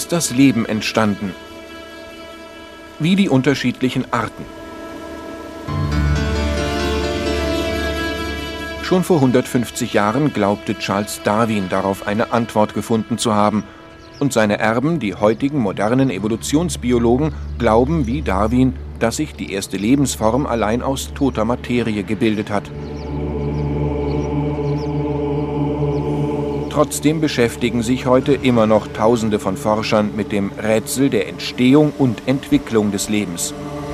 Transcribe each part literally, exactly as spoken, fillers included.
ist das Leben entstanden? Wie die unterschiedlichen Arten. Schon vor hundertfünfzig Jahren glaubte Charles Darwin darauf eine Antwort gefunden zu haben, und seine Erben, die heutigen modernen Evolutionsbiologen, glauben wie Darwin, dass sich die erste Lebensform allein aus toter Materie gebildet hat. Trotzdem beschäftigen sich heute immer noch Tausende von Forschern mit dem Rätsel der Entstehung und Entwicklung des Lebens.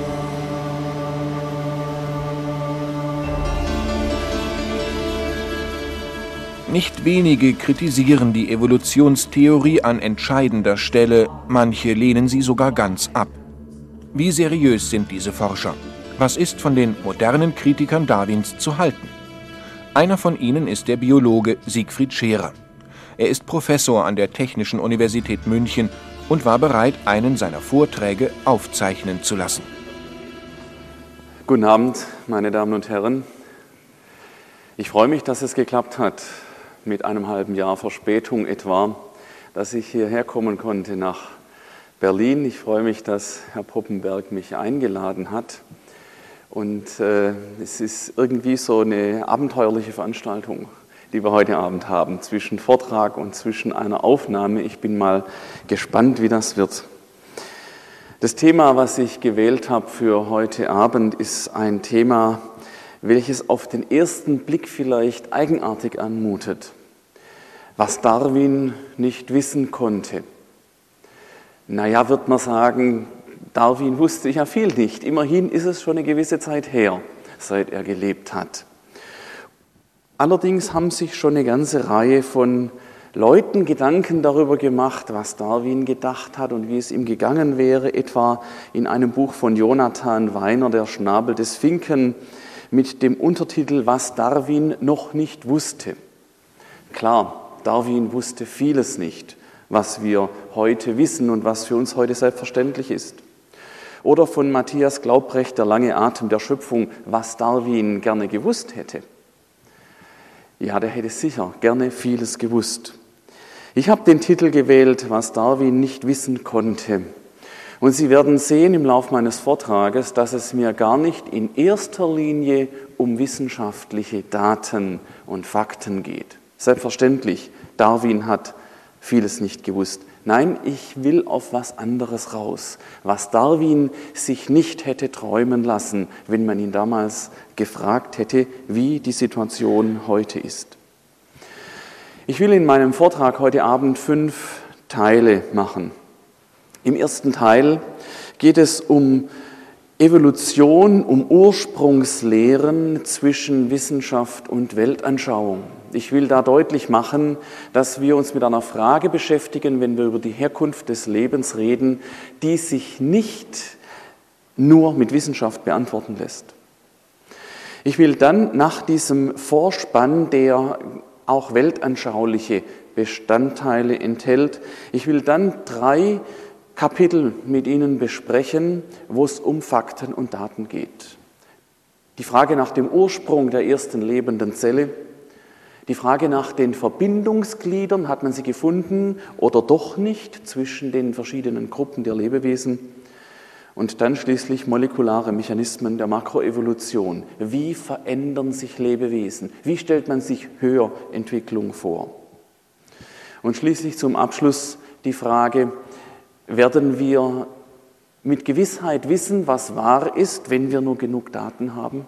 Nicht wenige kritisieren die Evolutionstheorie an entscheidender Stelle, manche lehnen sie sogar ganz ab. Wie seriös sind diese Forscher? Was ist von den modernen Kritikern Darwins zu halten? Einer von ihnen ist der Biologe Siegfried Scherer. Er ist Professor an der Technischen Universität München und war bereit, einen seiner Vorträge aufzeichnen zu lassen. Guten Abend, meine Damen und Herren. Ich freue mich, dass es geklappt hat, mit einem halben Jahr Verspätung etwa, dass ich hierher kommen konnte nach Berlin. Ich freue mich, dass Herr Poppenberg mich eingeladen hat. Und äh, es ist irgendwie so eine abenteuerliche Veranstaltung, die wir heute Abend haben, zwischen Vortrag und zwischen einer Aufnahme. Ich bin mal gespannt, wie das wird. Das Thema, was ich gewählt habe für heute Abend, ist ein Thema, welches auf den ersten Blick vielleicht eigenartig anmutet, was Darwin nicht wissen konnte. Naja, wird man sagen, Darwin wusste ja viel nicht. Immerhin ist es schon eine gewisse Zeit her, seit er gelebt hat. Allerdings haben sich schon eine ganze Reihe von Leuten Gedanken darüber gemacht, was Darwin gedacht hat und wie es ihm gegangen wäre, etwa in einem Buch von Jonathan Weiner, Der Schnabel des Finken, mit dem Untertitel Was Darwin noch nicht wusste. Klar, Darwin wusste vieles nicht, was wir heute wissen und was für uns heute selbstverständlich ist. Oder von Matthias Glaubrecht, Der lange Atem der Schöpfung, was Darwin gerne gewusst hätte. Ja, der hätte sicher gerne vieles gewusst. Ich habe den Titel gewählt, was Darwin nicht wissen konnte. Und Sie werden sehen im Laufe meines Vortrages, dass es mir gar nicht in erster Linie um wissenschaftliche Daten und Fakten geht. Selbstverständlich, Darwin hat vieles nicht gewusst. Nein, ich will auf was anderes raus, was Darwin sich nicht hätte träumen lassen, wenn man ihn damals gefragt hätte, wie die Situation heute ist. Ich will in meinem Vortrag heute Abend fünf Teile machen. Im ersten Teil geht es um Evolution, um Ursprungslehren zwischen Wissenschaft und Weltanschauung. Ich will da deutlich machen, dass wir uns mit einer Frage beschäftigen, wenn wir über die Herkunft des Lebens reden, die sich nicht nur mit Wissenschaft beantworten lässt. Ich will dann nach diesem Vorspann, der auch weltanschauliche Bestandteile enthält, ich will dann drei Kapitel mit Ihnen besprechen, wo es um Fakten und Daten geht. Die Frage nach dem Ursprung der ersten lebenden Zelle, die Frage nach den Verbindungsgliedern, hat man sie gefunden oder doch nicht zwischen den verschiedenen Gruppen der Lebewesen und dann schließlich molekulare Mechanismen der Makroevolution. Wie verändern sich Lebewesen? Wie stellt man sich Höherentwicklung vor? Und schließlich zum Abschluss die Frage, werden wir mit Gewissheit wissen, was wahr ist, wenn wir nur genug Daten haben?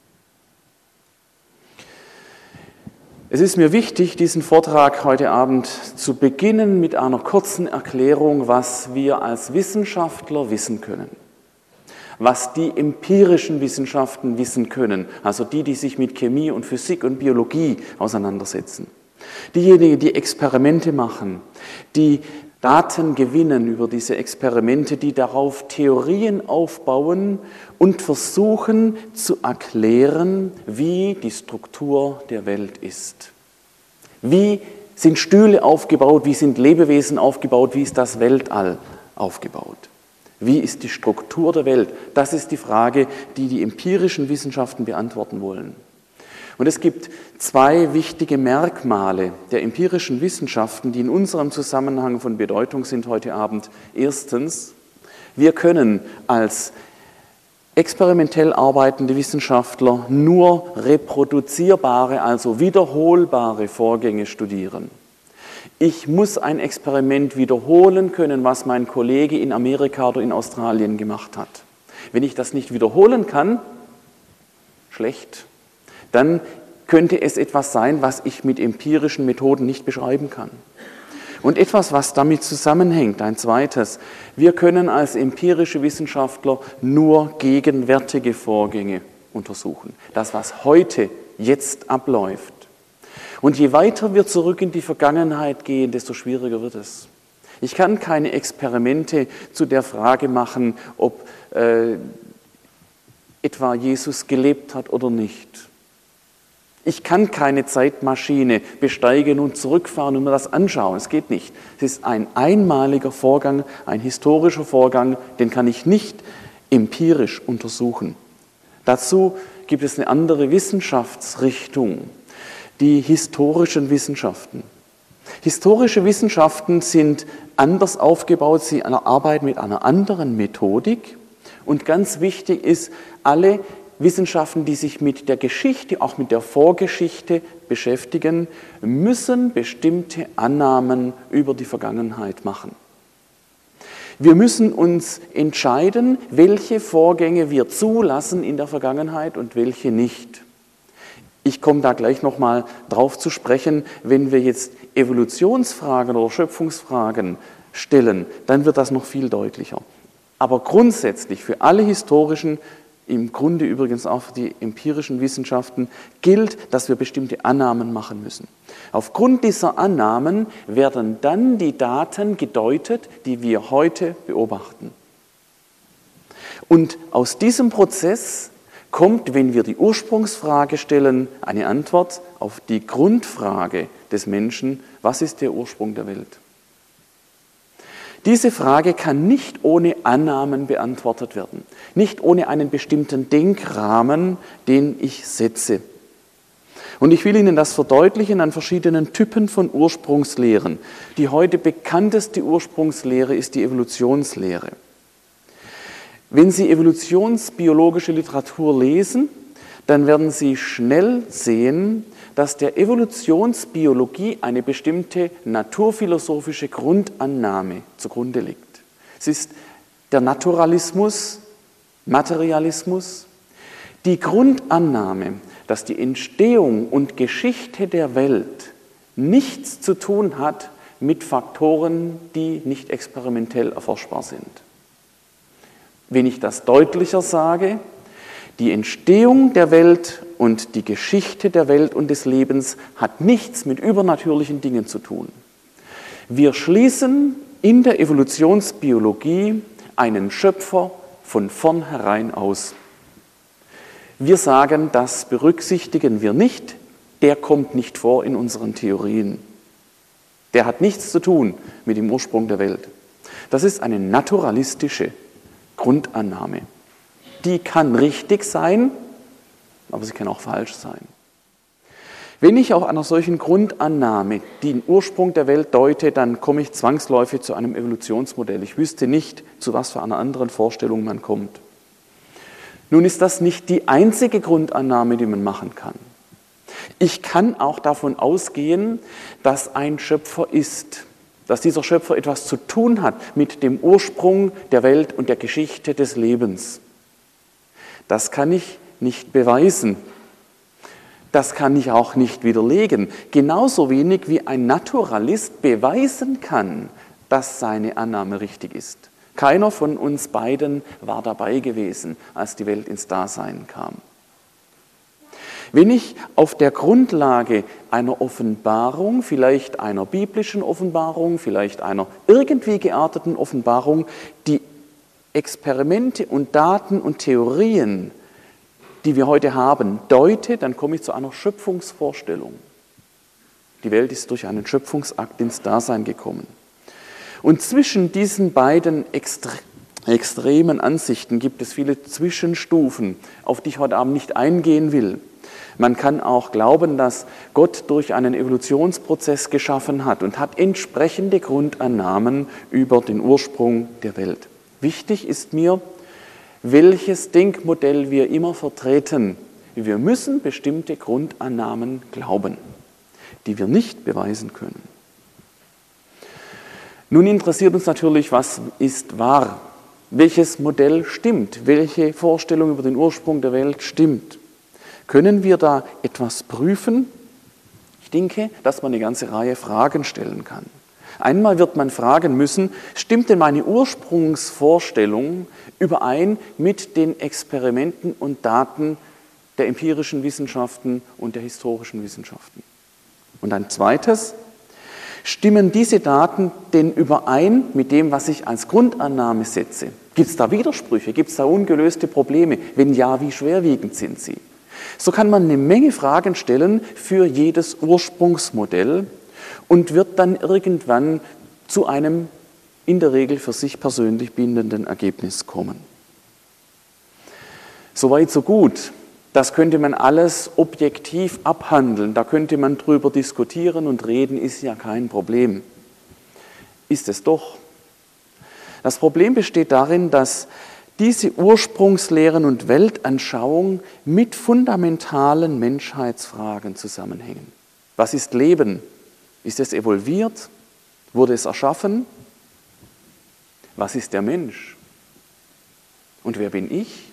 Es ist mir wichtig, diesen Vortrag heute Abend zu beginnen mit einer kurzen Erklärung, was wir als Wissenschaftler wissen können. Was die empirischen Wissenschaften wissen können, also die, die sich mit Chemie und Physik und Biologie auseinandersetzen. Diejenigen, die Experimente machen, die Daten gewinnen über diese Experimente, die darauf Theorien aufbauen und versuchen zu erklären, wie die Struktur der Welt ist. Wie sind Stühle aufgebaut, wie sind Lebewesen aufgebaut, wie ist das Weltall aufgebaut? Wie ist die Struktur der Welt? Das ist die Frage, die die empirischen Wissenschaften beantworten wollen. Und es gibt zwei wichtige Merkmale der empirischen Wissenschaften, die in unserem Zusammenhang von Bedeutung sind heute Abend. Erstens, wir können als experimentell arbeitende Wissenschaftler nur reproduzierbare, also wiederholbare Vorgänge studieren. Ich muss ein Experiment wiederholen können, was mein Kollege in Amerika oder in Australien gemacht hat. Wenn ich das nicht wiederholen kann, schlecht, dann könnte es etwas sein, was ich mit empirischen Methoden nicht beschreiben kann. Und etwas, was damit zusammenhängt, ein zweites, wir können als empirische Wissenschaftler nur gegenwärtige Vorgänge untersuchen. Das, was heute, jetzt abläuft. Und je weiter wir zurück in die Vergangenheit gehen, desto schwieriger wird es. Ich kann keine Experimente zu der Frage machen, ob äh, etwa Jesus gelebt hat oder nicht. Ich kann keine Zeitmaschine besteigen und zurückfahren und mir das anschauen. Es geht nicht. Es ist ein einmaliger Vorgang, ein historischer Vorgang, den kann ich nicht empirisch untersuchen. Dazu gibt es eine andere Wissenschaftsrichtung, die historischen Wissenschaften. Historische Wissenschaften sind anders aufgebaut, sie arbeiten mit einer anderen Methodik. Und ganz wichtig ist, alle Wissenschaften, die sich mit der Geschichte, auch mit der Vorgeschichte beschäftigen, müssen bestimmte Annahmen über die Vergangenheit machen. Wir müssen uns entscheiden, welche Vorgänge wir zulassen in der Vergangenheit und welche nicht. Ich komme da gleich nochmal drauf zu sprechen, wenn wir jetzt Evolutionsfragen oder Schöpfungsfragen stellen, dann wird das noch viel deutlicher. Aber grundsätzlich für alle historischen, im Grunde übrigens auch für die empirischen Wissenschaften, gilt, dass wir bestimmte Annahmen machen müssen. Aufgrund dieser Annahmen werden dann die Daten gedeutet, die wir heute beobachten. Und aus diesem Prozess kommt, wenn wir die Ursprungsfrage stellen, eine Antwort auf die Grundfrage des Menschen: Was ist der Ursprung der Welt? Diese Frage kann nicht ohne Annahmen beantwortet werden, nicht ohne einen bestimmten Denkrahmen, den ich setze. Und ich will Ihnen das verdeutlichen an verschiedenen Typen von Ursprungslehren. Die heute bekannteste Ursprungslehre ist die Evolutionslehre. Wenn Sie evolutionsbiologische Literatur lesen, dann werden Sie schnell sehen, dass der Evolutionsbiologie eine bestimmte naturphilosophische Grundannahme zugrunde liegt. Es ist der Naturalismus, Materialismus, die Grundannahme, dass die Entstehung und Geschichte der Welt nichts zu tun hat mit Faktoren, die nicht experimentell erforschbar sind. Wenn ich das deutlicher sage, die Entstehung der Welt und die Geschichte der Welt und des Lebens hat nichts mit übernatürlichen Dingen zu tun. Wir schließen in der Evolutionsbiologie einen Schöpfer von vornherein aus. Wir sagen, das berücksichtigen wir nicht, der kommt nicht vor in unseren Theorien. Der hat nichts zu tun mit dem Ursprung der Welt. Das ist eine naturalistische Grundannahme. Die kann richtig sein, aber sie kann auch falsch sein. Wenn ich auf einer solchen Grundannahme den Ursprung der Welt deute, dann komme ich zwangsläufig zu einem Evolutionsmodell. Ich wüsste nicht, zu was für einer anderen Vorstellung man kommt. Nun ist das nicht die einzige Grundannahme, die man machen kann. Ich kann auch davon ausgehen, dass ein Schöpfer ist, dass dieser Schöpfer etwas zu tun hat mit dem Ursprung der Welt und der Geschichte des Lebens. Das kann ich nicht beweisen. Das kann ich auch nicht widerlegen. Genauso wenig wie ein Naturalist beweisen kann, dass seine Annahme richtig ist. Keiner von uns beiden war dabei gewesen, als die Welt ins Dasein kam. Wenn ich auf der Grundlage einer Offenbarung, vielleicht einer biblischen Offenbarung, vielleicht einer irgendwie gearteten Offenbarung, die Experimente und Daten und Theorien, die wir heute haben, deute, dann komme ich zu einer Schöpfungsvorstellung. Die Welt ist durch einen Schöpfungsakt ins Dasein gekommen. Und zwischen diesen beiden Extre- extremen Ansichten gibt es viele Zwischenstufen, auf die ich heute Abend nicht eingehen will. Man kann auch glauben, dass Gott durch einen Evolutionsprozess geschaffen hat und hat entsprechende Grundannahmen über den Ursprung der Welt. Wichtig ist mir, welches Denkmodell wir immer vertreten. Wir müssen bestimmte Grundannahmen glauben, die wir nicht beweisen können. Nun interessiert uns natürlich, was ist wahr? Welches Modell stimmt? Welche Vorstellung über den Ursprung der Welt stimmt? Können wir da etwas prüfen? Ich denke, dass man eine ganze Reihe Fragen stellen kann. Einmal wird man fragen müssen, stimmt denn meine Ursprungsvorstellung überein mit den Experimenten und Daten der empirischen Wissenschaften und der historischen Wissenschaften? Und ein zweites, stimmen diese Daten denn überein mit dem, was ich als Grundannahme setze? Gibt es da Widersprüche? Gibt es da ungelöste Probleme? Wenn ja, wie schwerwiegend sind sie? So kann man eine Menge Fragen stellen für jedes Ursprungsmodell und wird dann irgendwann zu einem in der Regel für sich persönlich bindenden Ergebnis kommen. Soweit, so gut. Das könnte man alles objektiv abhandeln. Da könnte man drüber diskutieren und reden, ist ja kein Problem. Ist es doch. Das Problem besteht darin, dass diese Ursprungslehren und Weltanschauung mit fundamentalen Menschheitsfragen zusammenhängen. Was ist Leben? Ist es evolviert? Wurde es erschaffen? Was ist der Mensch? Und wer bin ich?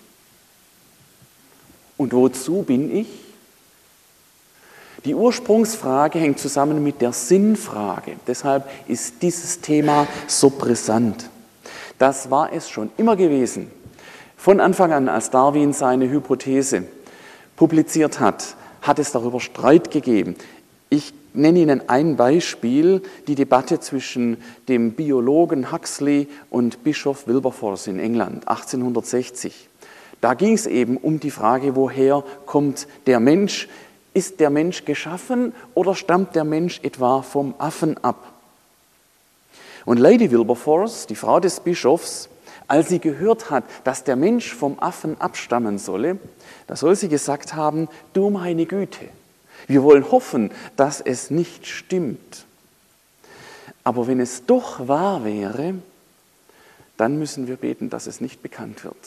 Und wozu bin ich? Die Ursprungsfrage hängt zusammen mit der Sinnfrage. Deshalb ist dieses Thema so brisant. Das war es schon immer gewesen. Von Anfang an, als Darwin seine Hypothese publiziert hat, hat es darüber Streit gegeben. Ich nenne Ihnen ein Beispiel, die Debatte zwischen dem Biologen Huxley und Bischof Wilberforce in England, achtzehnhundertsechzig. Da ging es eben um die Frage, woher kommt der Mensch? Ist der Mensch geschaffen oder stammt der Mensch etwa vom Affen ab? Und Lady Wilberforce, die Frau des Bischofs, als sie gehört hat, dass der Mensch vom Affen abstammen solle, da soll sie gesagt haben, du meine Güte, wir wollen hoffen, dass es nicht stimmt. Aber wenn es doch wahr wäre, dann müssen wir beten, dass es nicht bekannt wird.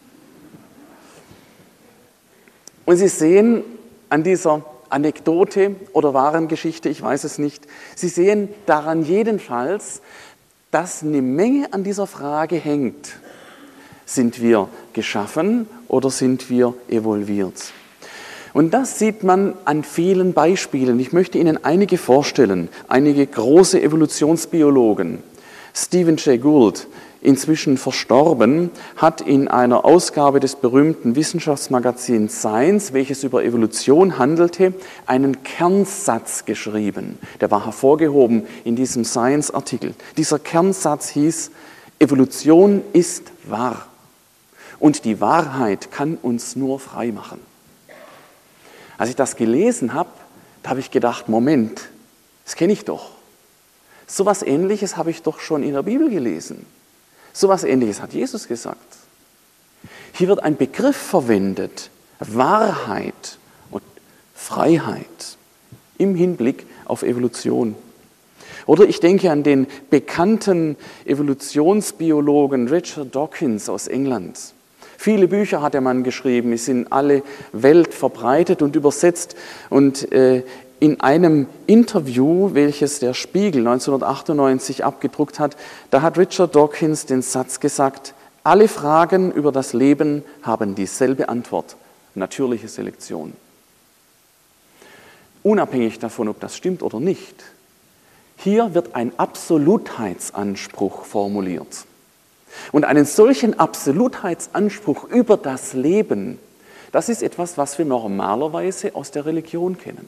Und Sie sehen an dieser Anekdote oder wahren Geschichte, ich weiß es nicht, Sie sehen daran jedenfalls, dass eine Menge an dieser Frage hängt. Sind wir geschaffen oder sind wir evolviert? Und das sieht man an vielen Beispielen. Ich möchte Ihnen einige vorstellen, einige große Evolutionsbiologen. Stephen Jay Gould, inzwischen verstorben, hat in einer Ausgabe des berühmten Wissenschaftsmagazins Science, welches über Evolution handelte, einen Kernsatz geschrieben. Der war hervorgehoben in diesem Science-Artikel. Dieser Kernsatz hieß, Evolution ist wahr. Und die Wahrheit kann uns nur frei machen. Als ich das gelesen habe, da habe ich gedacht, Moment, das kenne ich doch. So etwas Ähnliches habe ich doch schon in der Bibel gelesen. So etwas Ähnliches hat Jesus gesagt. Hier wird ein Begriff verwendet, Wahrheit und Freiheit im Hinblick auf Evolution. Oder ich denke an den bekannten Evolutionsbiologen Richard Dawkins aus England. Viele Bücher hat der Mann geschrieben, ist in alle Welt verbreitet und übersetzt. Und äh, in einem Interview, welches der Spiegel neunzehnhundertachtundneunzig abgedruckt hat, da hat Richard Dawkins den Satz gesagt, alle Fragen über das Leben haben dieselbe Antwort, natürliche Selektion. Unabhängig davon, ob das stimmt oder nicht, hier wird ein Absolutheitsanspruch formuliert. Und einen solchen Absolutheitsanspruch über das Leben, das ist etwas, was wir normalerweise aus der Religion kennen.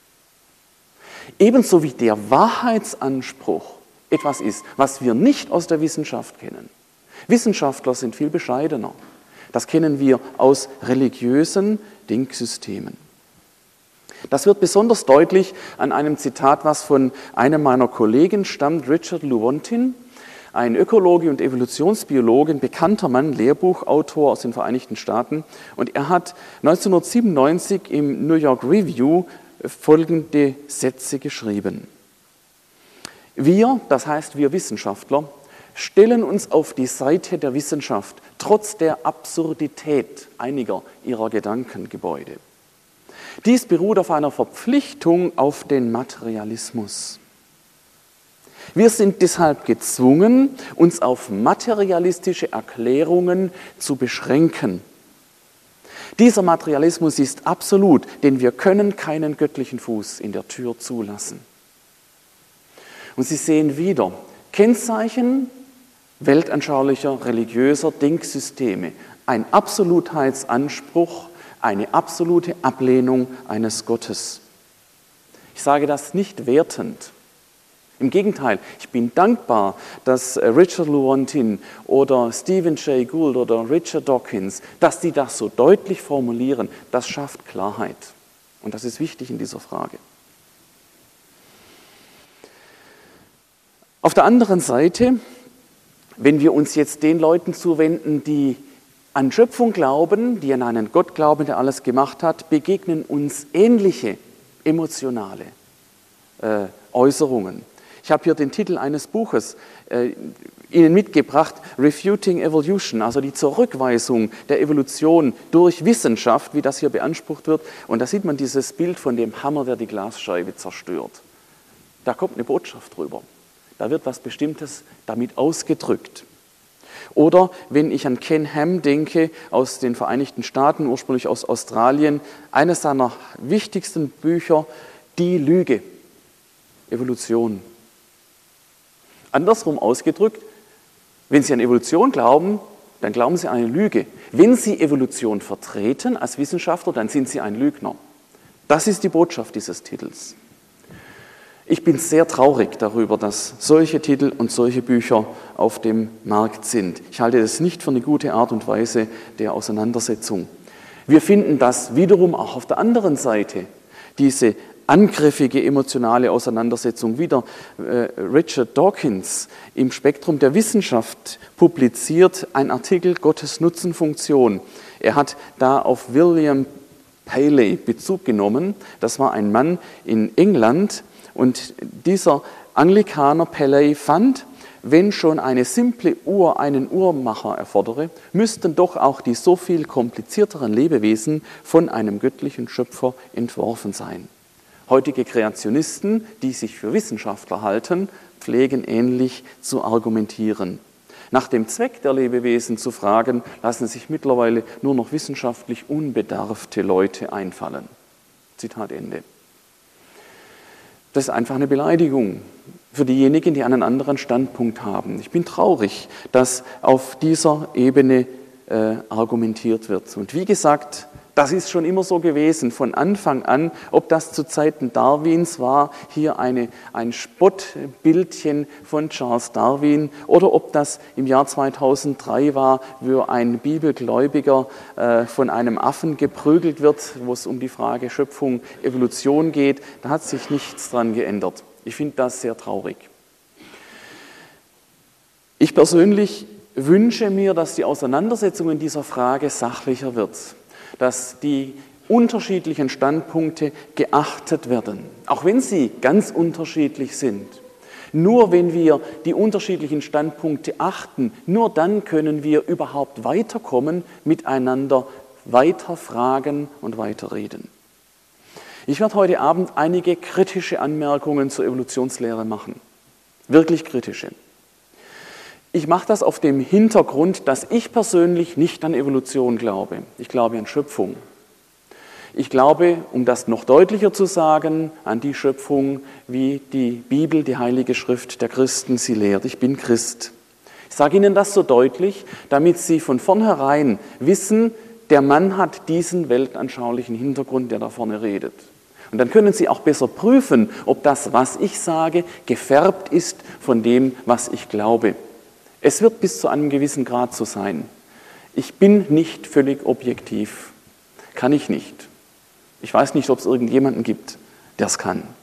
Ebenso wie der Wahrheitsanspruch etwas ist, was wir nicht aus der Wissenschaft kennen. Wissenschaftler sind viel bescheidener. Das kennen wir aus religiösen Denksystemen. Das wird besonders deutlich an einem Zitat, was von einem meiner Kollegen stammt, Richard Lewontin. ein Ökologe und Evolutionsbiologe, ein bekannter Mann, Lehrbuchautor aus den Vereinigten Staaten. Und er hat neunzehnhundertsiebenundneunzig im New York Review folgende Sätze geschrieben. Wir, das heißt wir Wissenschaftler, stellen uns auf die Seite der Wissenschaft, trotz der Absurdität einiger ihrer Gedankengebäude. Dies beruht auf einer Verpflichtung auf den Materialismus. Wir sind deshalb gezwungen, uns auf materialistische Erklärungen zu beschränken. Dieser Materialismus ist absolut, denn wir können keinen göttlichen Fuß in der Tür zulassen. Und Sie sehen wieder Kennzeichen weltanschaulicher, religiöser Denksysteme, ein Absolutheitsanspruch, eine absolute Ablehnung eines Gottes. Ich sage das nicht wertend. Im Gegenteil, ich bin dankbar, dass Richard Lewontin oder Stephen Jay Gould oder Richard Dawkins, dass die das so deutlich formulieren. Das schafft Klarheit. Und das ist wichtig in dieser Frage. Auf der anderen Seite, wenn wir uns jetzt den Leuten zuwenden, die an Schöpfung glauben, die an einen Gott glauben, der alles gemacht hat, begegnen uns ähnliche emotionale äh, Äußerungen. Ich habe hier den Titel eines Buches äh, Ihnen mitgebracht, Refuting Evolution, also die Zurückweisung der Evolution durch Wissenschaft, wie das hier beansprucht wird. Und da sieht man dieses Bild von dem Hammer, der die Glasscheibe zerstört. Da kommt eine Botschaft drüber. Da wird was Bestimmtes damit ausgedrückt. Oder wenn ich an Ken Ham denke, aus den Vereinigten Staaten, ursprünglich aus Australien, eines seiner wichtigsten Bücher, Die Lüge, Evolution. Andersrum ausgedrückt, wenn Sie an Evolution glauben, dann glauben Sie an eine Lüge. Wenn Sie Evolution vertreten als Wissenschaftler, dann sind Sie ein Lügner. Das ist die Botschaft dieses Titels. Ich bin sehr traurig darüber, dass solche Titel und solche Bücher auf dem Markt sind. Ich halte das nicht für eine gute Art und Weise der Auseinandersetzung. Wir finden das wiederum auch auf der anderen Seite, diese angriffige emotionale Auseinandersetzung. Wieder äh, Richard Dawkins im Spektrum der Wissenschaft publiziert ein Artikel Gottes Nutzenfunktion. Er hat da auf William Paley Bezug genommen. Das war ein Mann in England. Und dieser Anglikaner Paley fand, wenn schon eine simple Uhr einen Uhrmacher erfordere, müssten doch auch die so viel komplizierteren Lebewesen von einem göttlichen Schöpfer entworfen sein. Heutige Kreationisten, die sich für Wissenschaftler halten, pflegen ähnlich zu argumentieren. Nach dem Zweck der Lebewesen zu fragen, lassen sich mittlerweile nur noch wissenschaftlich unbedarfte Leute einfallen. Zitat Ende. Das ist einfach eine Beleidigung für diejenigen, die einen anderen Standpunkt haben. Ich bin traurig, dass auf dieser Ebene äh, argumentiert wird. Und wie gesagt, das ist schon immer so gewesen, von Anfang an, ob das zu Zeiten Darwins war, hier eine, ein Spottbildchen von Charles Darwin, oder ob das im Jahr zweitausenddrei war, wo ein Bibelgläubiger äh, von einem Affen geprügelt wird, wo es um die Frage Schöpfung, Evolution geht. Da hat sich nichts dran geändert. Ich finde das sehr traurig. Ich persönlich wünsche mir, dass die Auseinandersetzung in dieser Frage sachlicher wird, dass die unterschiedlichen Standpunkte geachtet werden, auch wenn sie ganz unterschiedlich sind. Nur wenn wir die unterschiedlichen Standpunkte achten, nur dann können wir überhaupt weiterkommen, miteinander weiterfragen und weiterreden. Ich werde heute Abend einige kritische Anmerkungen zur Evolutionslehre machen, wirklich kritische. Ich mache das auf dem Hintergrund, dass ich persönlich nicht an Evolution glaube. Ich glaube an Schöpfung. Ich glaube, um das noch deutlicher zu sagen, an die Schöpfung, wie die Bibel, die Heilige Schrift der Christen sie lehrt. Ich bin Christ. Ich sage Ihnen das so deutlich, damit Sie von vornherein wissen, der Mann hat diesen weltanschaulichen Hintergrund, der da vorne redet. Und dann können Sie auch besser prüfen, ob das, was ich sage, gefärbt ist von dem, was ich glaube. Es wird bis zu einem gewissen Grad so sein. Ich bin nicht völlig objektiv. Kann ich nicht. Ich weiß nicht, ob es irgendjemanden gibt, der es kann.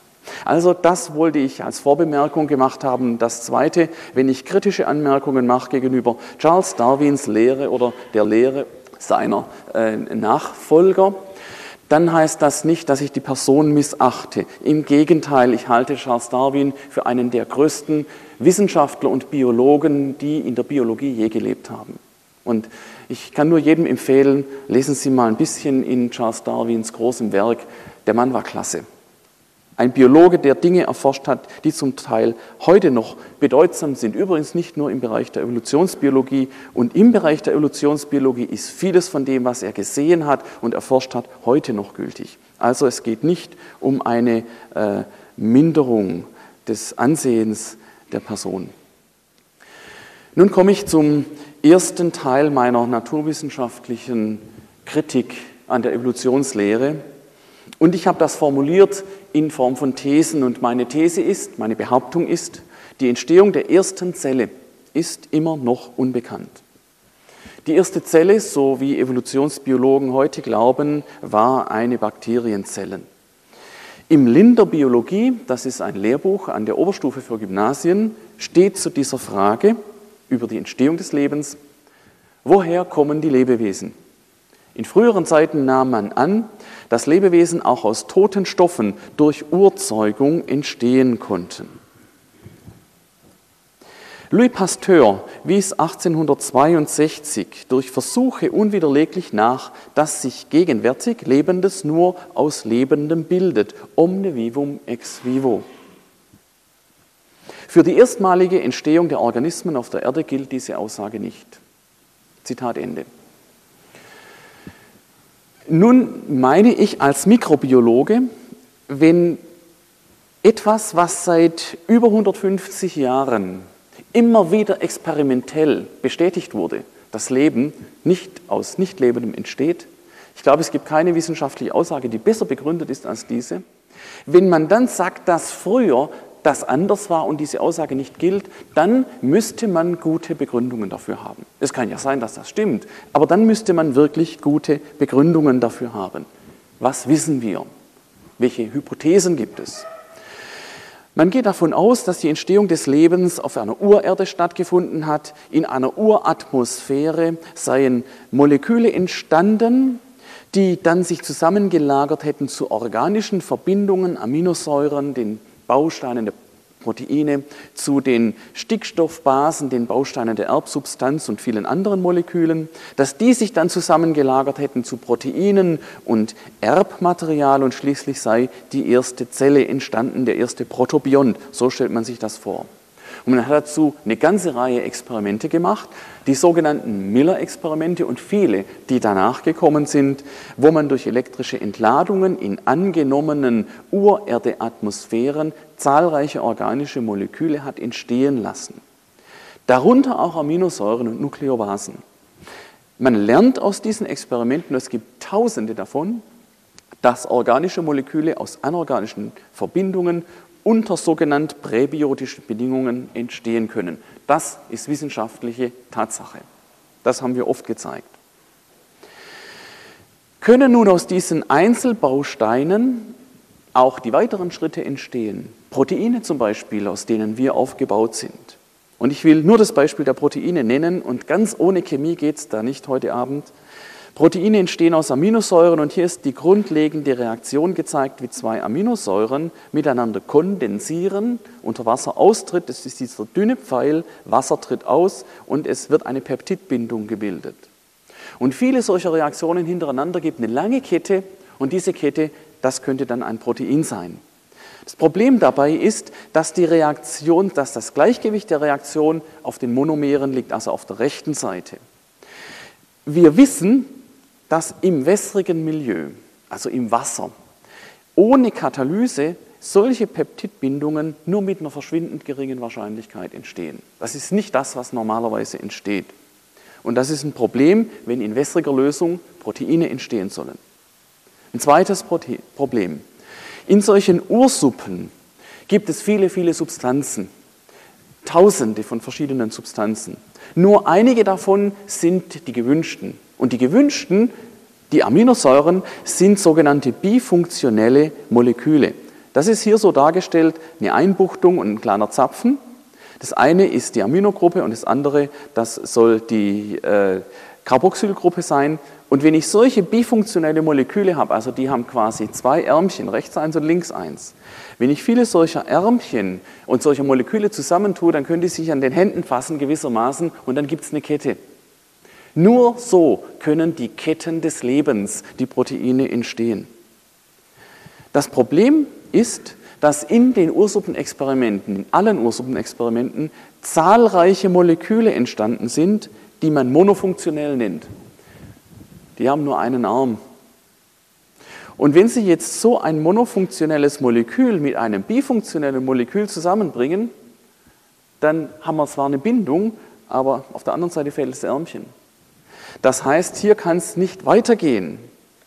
Also das wollte ich als Vorbemerkung gemacht haben. Das Zweite, wenn ich kritische Anmerkungen mache gegenüber Charles Darwins Lehre oder der Lehre seiner äh, Nachfolger, dann heißt das nicht, dass ich die Person missachte. Im Gegenteil, ich halte Charles Darwin für einen der größten Wissenschaftler und Biologen, die in der Biologie je gelebt haben. Und ich kann nur jedem empfehlen, lesen Sie mal ein bisschen in Charles Darwins großem Werk. Der Mann war klasse. Ein Biologe, der Dinge erforscht hat, die zum Teil heute noch bedeutsam sind. Übrigens nicht nur im Bereich der Evolutionsbiologie. Und im Bereich der Evolutionsbiologie ist vieles von dem, was er gesehen hat und erforscht hat, heute noch gültig. Also es geht nicht um eine äh, Minderung des Ansehens der Person. Nun komme ich zum ersten Teil meiner naturwissenschaftlichen Kritik an der Evolutionslehre. Und ich habe das formuliert in Form von Thesen. Und meine These ist, meine Behauptung ist, die Entstehung der ersten Zelle ist immer noch unbekannt. Die erste Zelle, so wie Evolutionsbiologen heute glauben, war eine Bakterienzelle. Im Linder Biologie, das ist ein Lehrbuch an der Oberstufe für Gymnasien, steht zu dieser Frage über die Entstehung des Lebens: Woher kommen die Lebewesen? In früheren Zeiten nahm man an, dass Lebewesen auch aus toten Stoffen durch Urzeugung entstehen konnten. Louis Pasteur wies achtzehnhundertzweiundsechzig durch Versuche unwiderleglich nach, dass sich gegenwärtig Lebendes nur aus Lebendem bildet, omne vivum ex vivo. Für die erstmalige Entstehung der Organismen auf der Erde gilt diese Aussage nicht. Zitat Ende. Nun meine ich als Mikrobiologe, wenn etwas, was seit über hundertfünfzig Jahren immer wieder experimentell bestätigt wurde, das Leben nicht aus Nichtlebendem entsteht, ich glaube, es gibt keine wissenschaftliche Aussage, die besser begründet ist als diese. Wenn man dann sagt, dass früher das anders war und diese Aussage nicht gilt, dann müsste man gute Begründungen dafür haben. Es kann ja sein, dass das stimmt, aber dann müsste man wirklich gute Begründungen dafür haben. Was wissen wir? Welche Hypothesen gibt es? Man geht davon aus, dass die Entstehung des Lebens auf einer Urerde stattgefunden hat. In einer Uratmosphäre seien Moleküle entstanden, die dann sich zusammengelagert hätten zu organischen Verbindungen, Aminosäuren, den Bausteinen der Proteine, zu den Stickstoffbasen, den Bausteinen der Erbsubstanz und vielen anderen Molekülen, dass die sich dann zusammengelagert hätten zu Proteinen und Erbmaterial und schließlich sei die erste Zelle entstanden, der erste Protobiont. So stellt man sich das vor. Und man hat dazu eine ganze Reihe Experimente gemacht, die sogenannten Miller-Experimente und viele, die danach gekommen sind, wo man durch elektrische Entladungen in angenommenen Urerde-Atmosphären zahlreiche organische Moleküle hat entstehen lassen. Darunter auch Aminosäuren und Nukleobasen. Man lernt aus diesen Experimenten, es gibt Tausende davon, dass organische Moleküle aus anorganischen Verbindungen unter sogenannten präbiotischen Bedingungen entstehen können. Das ist wissenschaftliche Tatsache. Das haben wir oft gezeigt. Können nun aus diesen Einzelbausteinen auch die weiteren Schritte entstehen? Proteine zum Beispiel, aus denen wir aufgebaut sind. Und ich will nur das Beispiel der Proteine nennen und ganz ohne Chemie geht es da nicht heute Abend. Proteine entstehen aus Aminosäuren und hier ist die grundlegende Reaktion gezeigt, wie zwei Aminosäuren miteinander kondensieren, unter Wasser austritt, das ist dieser dünne Pfeil, Wasser tritt aus und es wird eine Peptidbindung gebildet. Und viele solcher Reaktionen hintereinander gibt eine lange Kette und diese Kette, das könnte dann ein Protein sein. Das Problem dabei ist, dass die Reaktion, dass das Gleichgewicht der Reaktion auf den Monomeren liegt, also auf der rechten Seite. Wir wissen, dass im wässrigen Milieu, also im Wasser, ohne Katalyse solche Peptidbindungen nur mit einer verschwindend geringen Wahrscheinlichkeit entstehen. Das ist nicht das, was normalerweise entsteht. Und das ist ein Problem, wenn in wässriger Lösung Proteine entstehen sollen. Ein zweites Problem. In solchen Ursuppen gibt es viele, viele Substanzen, Tausende von verschiedenen Substanzen. Nur einige davon sind die gewünschten. Und die gewünschten, die Aminosäuren, sind sogenannte bifunktionelle Moleküle. Das ist hier so dargestellt, eine Einbuchtung und ein kleiner Zapfen. Das eine ist die Aminogruppe und das andere, das soll die äh, Carboxylgruppe sein. Und wenn ich solche bifunktionelle Moleküle habe, also die haben quasi zwei Ärmchen, rechts eins und links eins. Wenn ich viele solcher Ärmchen und solcher Moleküle zusammentue, dann können die sich an den Händen fassen gewissermaßen und dann gibt es eine Kette. Nur so können die Ketten des Lebens, die Proteine, entstehen. Das Problem ist, dass in den Ursuppenexperimenten, in allen Ursuppenexperimenten, zahlreiche Moleküle entstanden sind, die man monofunktionell nennt. Die haben nur einen Arm. Und wenn Sie jetzt so ein monofunktionelles Molekül mit einem bifunktionellen Molekül zusammenbringen, dann haben wir zwar eine Bindung, aber auf der anderen Seite fehlt das Ärmchen. Das heißt, hier kann es nicht weitergehen.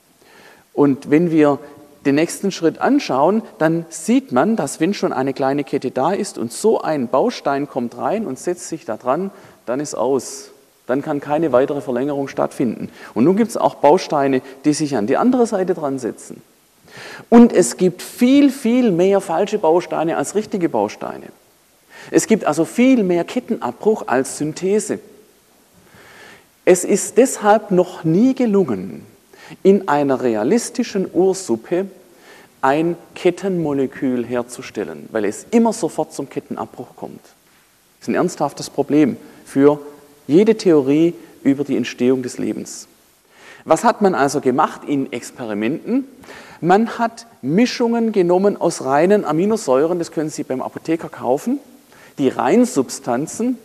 Und wenn wir den nächsten Schritt anschauen, dann sieht man, dass wenn schon eine kleine Kette da ist und so ein Baustein kommt rein und setzt sich da dran, dann ist aus. Dann kann keine weitere Verlängerung stattfinden. Und nun gibt es auch Bausteine, die sich an die andere Seite dran setzen. Und es gibt viel, viel mehr falsche Bausteine als richtige Bausteine. Es gibt also viel mehr Kettenabbruch als Synthese. Es ist deshalb noch nie gelungen, in einer realistischen Ursuppe ein Kettenmolekül herzustellen, weil es immer sofort zum Kettenabbruch kommt. Das ist ein ernsthaftes Problem für jede Theorie über die Entstehung des Lebens. Was hat man also gemacht in Experimenten? Man hat Mischungen genommen aus reinen Aminosäuren, das können Sie beim Apotheker kaufen, die Reinsubstanzen,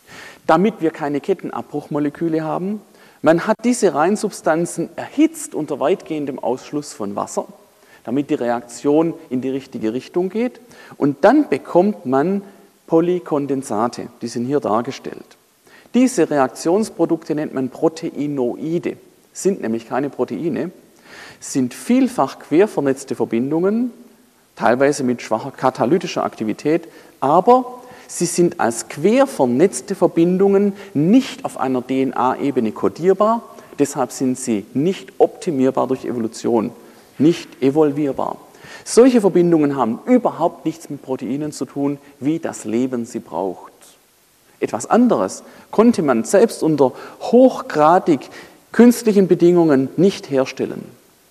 damit wir keine Kettenabbruchmoleküle haben. Man hat diese Reinsubstanzen erhitzt unter weitgehendem Ausschluss von Wasser, damit die Reaktion in die richtige Richtung geht. Und dann bekommt man Polykondensate, die sind hier dargestellt. Diese Reaktionsprodukte nennt man Proteinoide, sind nämlich keine Proteine, sind vielfach quer vernetzte Verbindungen, teilweise mit schwacher katalytischer Aktivität, aber sie sind als quer vernetzte Verbindungen nicht auf einer D N A-Ebene kodierbar, deshalb sind sie nicht optimierbar durch Evolution, nicht evolvierbar. Solche Verbindungen haben überhaupt nichts mit Proteinen zu tun, wie das Leben sie braucht. Etwas anderes konnte man selbst unter hochgradig künstlichen Bedingungen nicht herstellen,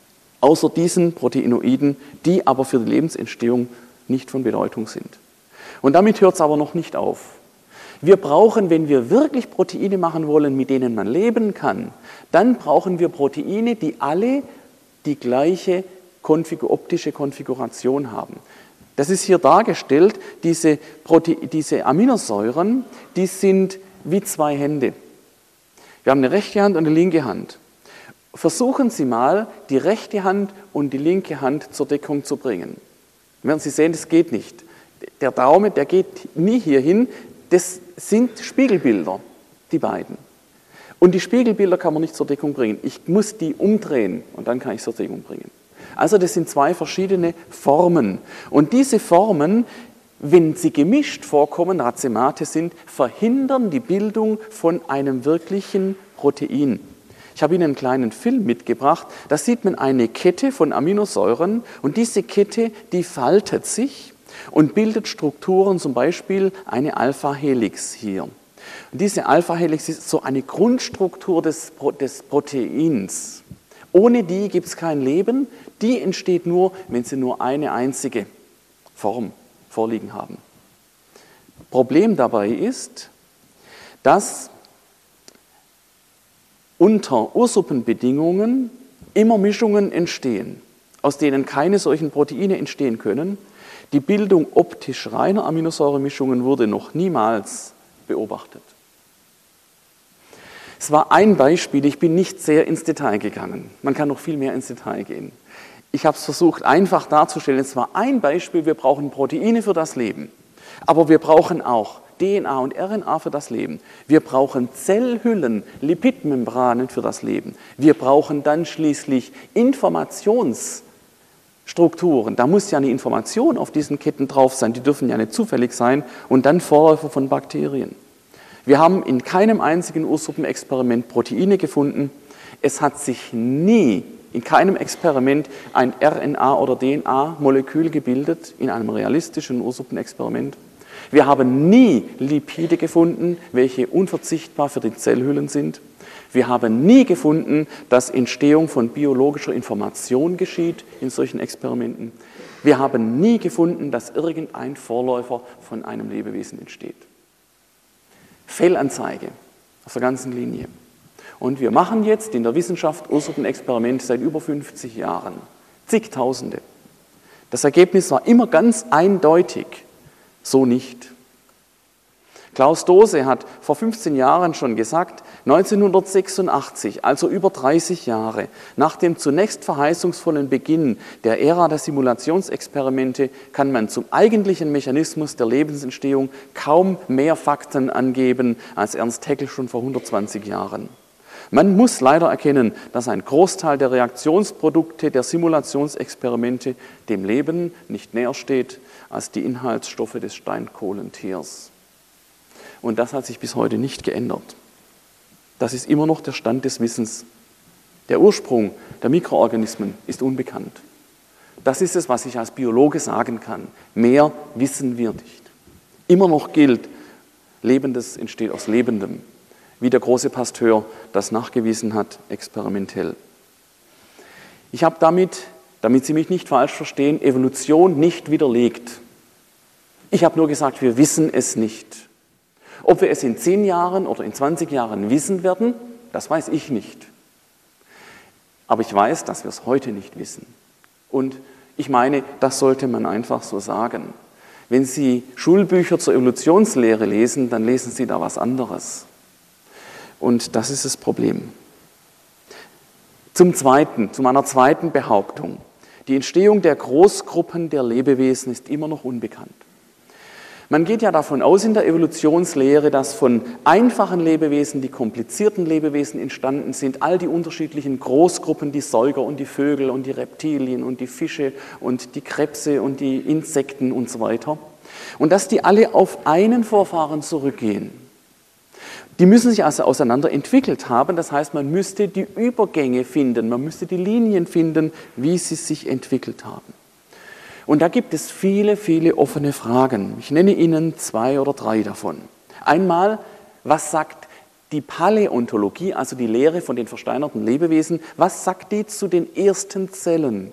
außer diesen Proteinoiden, die aber für die Lebensentstehung nicht von Bedeutung sind. Und damit hört es aber noch nicht auf. Wir brauchen, wenn wir wirklich Proteine machen wollen, mit denen man leben kann, dann brauchen wir Proteine, die alle die gleiche konfigur- optische Konfiguration haben. Das ist hier dargestellt, diese, Prote- diese Aminosäuren, die sind wie zwei Hände. Wir haben eine rechte Hand und eine linke Hand. Versuchen Sie mal, die rechte Hand und die linke Hand zur Deckung zu bringen. Dann werden Sie sehen, das geht nicht. Der Daumen, der geht nie hier hin. Das sind Spiegelbilder, die beiden. Und die Spiegelbilder kann man nicht zur Deckung bringen. Ich muss die umdrehen und dann kann ich zur Deckung bringen. Also das sind zwei verschiedene Formen. Und diese Formen, wenn sie gemischt vorkommen, Racemate sind, verhindern die Bildung von einem wirklichen Protein. Ich habe Ihnen einen kleinen Film mitgebracht. Da sieht man eine Kette von Aminosäuren und diese Kette, die faltet sich und bildet Strukturen, zum Beispiel eine Alpha-Helix hier. Und diese Alpha-Helix ist so eine Grundstruktur des, des Proteins. Ohne die gibt es kein Leben. Die entsteht nur, wenn Sie nur eine einzige Form vorliegen haben. Problem dabei ist, dass unter Ursuppenbedingungen immer Mischungen entstehen, aus denen keine solchen Proteine entstehen können. Die Bildung optisch reiner Aminosäuremischungen wurde noch niemals beobachtet. Es war ein Beispiel, ich bin nicht sehr ins Detail gegangen. Man kann noch viel mehr ins Detail gehen. Ich habe es versucht, einfach darzustellen. Es war ein Beispiel, wir brauchen Proteine für das Leben. Aber wir brauchen auch D N A und R N A für das Leben. Wir brauchen Zellhüllen, Lipidmembranen für das Leben. Wir brauchen dann schließlich Informationsstrukturen. Da muss ja eine Information auf diesen Ketten drauf sein, die dürfen ja nicht zufällig sein. Und dann Vorläufer von Bakterien. Wir haben in keinem einzigen Ursuppenexperiment Proteine gefunden. Es hat sich nie in keinem Experiment ein R N A- oder D N A-Molekül gebildet, in einem realistischen Ursuppenexperiment. Wir haben nie Lipide gefunden, welche unverzichtbar für die Zellhüllen sind. Wir haben nie gefunden, dass Entstehung von biologischer Information geschieht in solchen Experimenten. Wir haben nie gefunden, dass irgendein Vorläufer von einem Lebewesen entsteht. Fehlanzeige auf der ganzen Linie. Und wir machen jetzt in der Wissenschaft Ursuppenexperimente seit über fünfzig Jahren. Zigtausende. Das Ergebnis war immer ganz eindeutig. So nicht. Klaus Dose hat vor fünfzehn Jahren schon gesagt, neunzehnhundertsechsundachtzig, also über dreißig Jahre, nach dem zunächst verheißungsvollen Beginn der Ära der Simulationsexperimente kann man zum eigentlichen Mechanismus der Lebensentstehung kaum mehr Fakten angeben als Ernst Haeckel schon vor hundertzwanzig Jahren. Man muss leider erkennen, dass ein Großteil der Reaktionsprodukte der Simulationsexperimente dem Leben nicht näher steht als die Inhaltsstoffe des Steinkohlentiers. Und das hat sich bis heute nicht geändert. Das ist immer noch der Stand des Wissens. Der Ursprung der Mikroorganismen ist unbekannt. Das ist es, was ich als Biologe sagen kann. Mehr wissen wir nicht. Immer noch gilt, Lebendes entsteht aus Lebendem, wie der große Pasteur das nachgewiesen hat, experimentell. Ich habe damit, damit Sie mich nicht falsch verstehen, Evolution nicht widerlegt. Ich habe nur gesagt, wir wissen es nicht. Ob wir es in zehn Jahren oder in zwanzig Jahren wissen werden, das weiß ich nicht. Aber ich weiß, dass wir es heute nicht wissen. Und ich meine, das sollte man einfach so sagen. Wenn Sie Schulbücher zur Evolutionslehre lesen, dann lesen Sie da was anderes. Und das ist das Problem. Zum Zweiten, zu meiner zweiten Behauptung. Die Entstehung der Großgruppen der Lebewesen ist immer noch unbekannt. Man geht ja davon aus in der Evolutionslehre, dass von einfachen Lebewesen die komplizierten Lebewesen entstanden sind, all die unterschiedlichen Großgruppen, die Säuger und die Vögel und die Reptilien und die Fische und die Krebse und die Insekten und so weiter. Und dass die alle auf einen Vorfahren zurückgehen. Die müssen sich also auseinander entwickelt haben, das heißt, man müsste die Übergänge finden, man müsste die Linien finden, wie sie sich entwickelt haben. Und da gibt es viele, viele offene Fragen. Ich nenne Ihnen zwei oder drei davon. Einmal, was sagt die Paläontologie, also die Lehre von den versteinerten Lebewesen, was sagt die zu den ersten Zellen?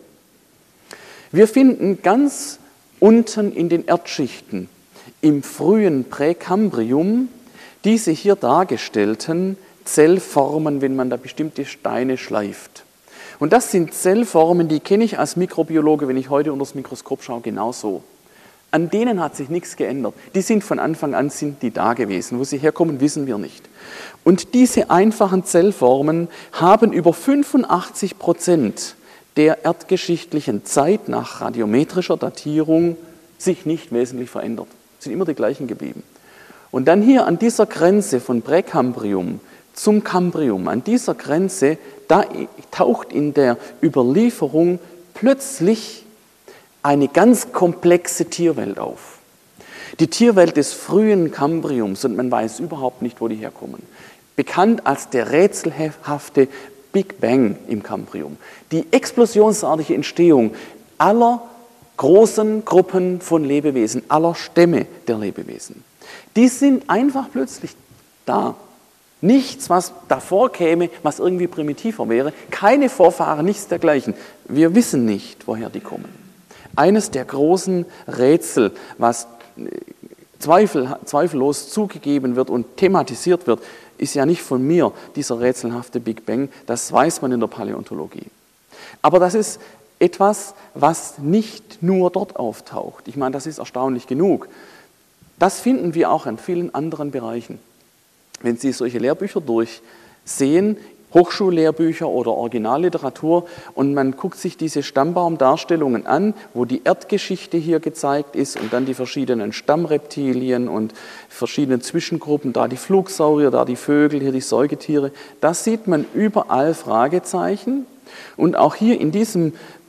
Wir finden ganz unten in den Erdschichten, im frühen Präkambrium, diese hier dargestellten Zellformen, wenn man da bestimmte Steine schleift. Und das sind Zellformen, die kenne ich als Mikrobiologe, wenn ich heute unter das Mikroskop schaue, genauso. An denen hat sich nichts geändert. Die sind von Anfang an sind die da gewesen. Wo sie herkommen, wissen wir nicht. Und diese einfachen Zellformen haben über fünfundachtzig Prozent der erdgeschichtlichen Zeit nach radiometrischer Datierung sich nicht wesentlich verändert. Sind immer die gleichen geblieben. Und dann hier an dieser Grenze von Präkambrium zum Kambrium, an dieser Grenze, da taucht in der Überlieferung plötzlich eine ganz komplexe Tierwelt auf. Die Tierwelt des frühen Kambriums, und man weiß überhaupt nicht, wo die herkommen. Bekannt als der rätselhafte Big Bang im Kambrium. Die explosionsartige Entstehung aller großen Gruppen von Lebewesen, aller Stämme der Lebewesen. Die sind einfach plötzlich da. Nichts, was davor käme, was irgendwie primitiver wäre. Keine Vorfahren, nichts dergleichen. Wir wissen nicht, woher die kommen. Eines der großen Rätsel, was zweifel, zweifellos zugegeben wird und thematisiert wird, ist ja nicht von mir, dieser rätselhafte Big Bang. Das weiß man in der Paläontologie. Aber das ist etwas, was nicht nur dort auftaucht. Ich meine, das ist erstaunlich genug. Das finden wir auch in vielen anderen Bereichen. Wenn Sie solche Lehrbücher durchsehen, Hochschullehrbücher oder Originalliteratur, und man guckt sich diese Stammbaumdarstellungen an, wo die Erdgeschichte hier gezeigt ist und dann die verschiedenen Stammreptilien und verschiedene Zwischengruppen, da die Flugsaurier, da die Vögel, hier die Säugetiere, da sieht man überall Fragezeichen. Und auch hier in diesem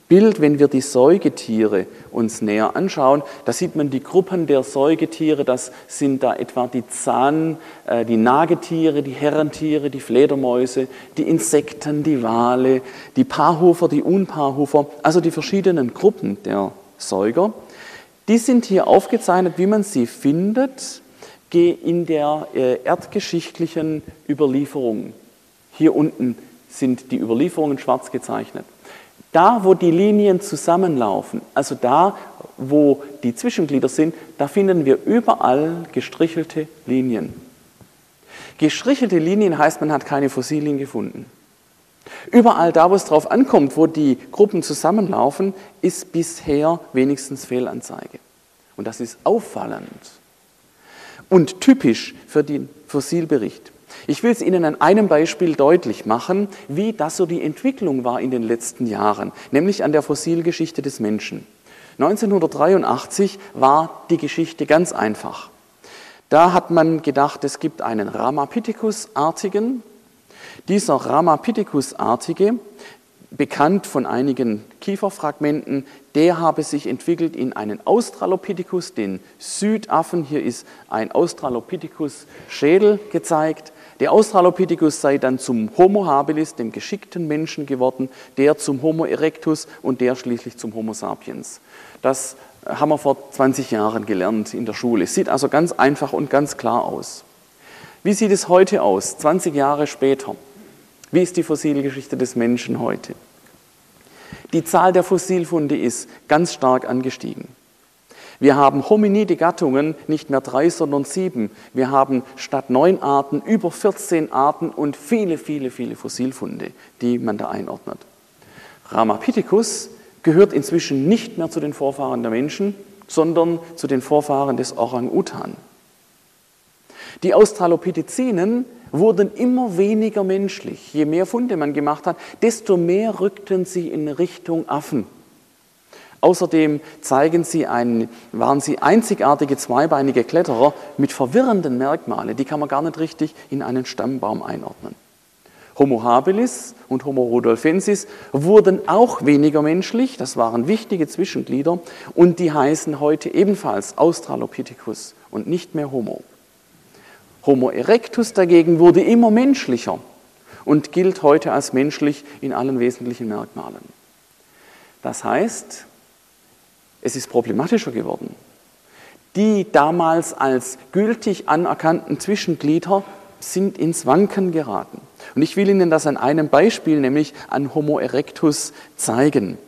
Bild, wenn wir die Säugetiere uns näher anschauen, da sieht man die Gruppen der Säugetiere, das sind da etwa die Zahn, äh, die Nagetiere, die Herrentiere, die Fledermäuse, die Insekten, die Wale, die Paarhufer, die Unpaarhufer, also die verschiedenen Gruppen der Säuger. Die sind hier aufgezeichnet, wie man sie findet, in der äh, erdgeschichtlichen Überlieferung. Hier unten sind die Überlieferungen schwarz gezeichnet. Da, wo die Linien zusammenlaufen, also da, wo die Zwischenglieder sind, da finden wir überall gestrichelte Linien. Gestrichelte Linien heißt, man hat keine Fossilien gefunden. Überall da, wo es drauf ankommt, wo die Gruppen zusammenlaufen, ist bisher wenigstens Fehlanzeige. Und das ist auffallend und typisch für den Fossilbericht. Ich will es Ihnen an einem Beispiel deutlich machen, wie das so die Entwicklung war in den letzten Jahren, nämlich an der Fossilgeschichte des Menschen. neunzehnhundertdreiundachtzig war die Geschichte ganz einfach. Da hat man gedacht, es gibt einen Ramapithecus-artigen. Dieser Ramapithecus-artige, bekannt von einigen Kieferfragmenten, der habe sich entwickelt in einen Australopithecus, den Südaffen. Hier ist ein Australopithecus-Schädel gezeigt. Der Australopithecus sei dann zum Homo habilis, dem geschickten Menschen geworden, der zum Homo erectus und der schließlich zum Homo sapiens. Das haben wir vor zwanzig Jahren gelernt in der Schule. Es sieht also ganz einfach und ganz klar aus. Wie sieht es heute aus, zwanzig Jahre später? Wie ist die Fossilgeschichte des Menschen heute? Die Zahl der Fossilfunde ist ganz stark angestiegen. Wir haben hominide Gattungen, nicht mehr drei, sondern sieben. Wir haben statt neun Arten über vierzehn Arten und viele, viele, viele Fossilfunde, die man da einordnet. Ramapithecus gehört inzwischen nicht mehr zu den Vorfahren der Menschen, sondern zu den Vorfahren des Orang-Utan. Die Australopithecinen wurden immer weniger menschlich. Je mehr Funde man gemacht hat, desto mehr rückten sie in Richtung Affen. Außerdem zeigen sie ein, waren sie einzigartige zweibeinige Kletterer mit verwirrenden Merkmalen, die kann man gar nicht richtig in einen Stammbaum einordnen. Homo habilis und Homo rudolfensis wurden auch weniger menschlich, das waren wichtige Zwischenglieder und die heißen heute ebenfalls Australopithecus und nicht mehr Homo. Homo erectus dagegen wurde immer menschlicher und gilt heute als menschlich in allen wesentlichen Merkmalen. Das heißt, es ist problematischer geworden. Die damals als gültig anerkannten Zwischenglieder sind ins Wanken geraten. Und ich will Ihnen das an einem Beispiel, nämlich an Homo erectus, zeigen.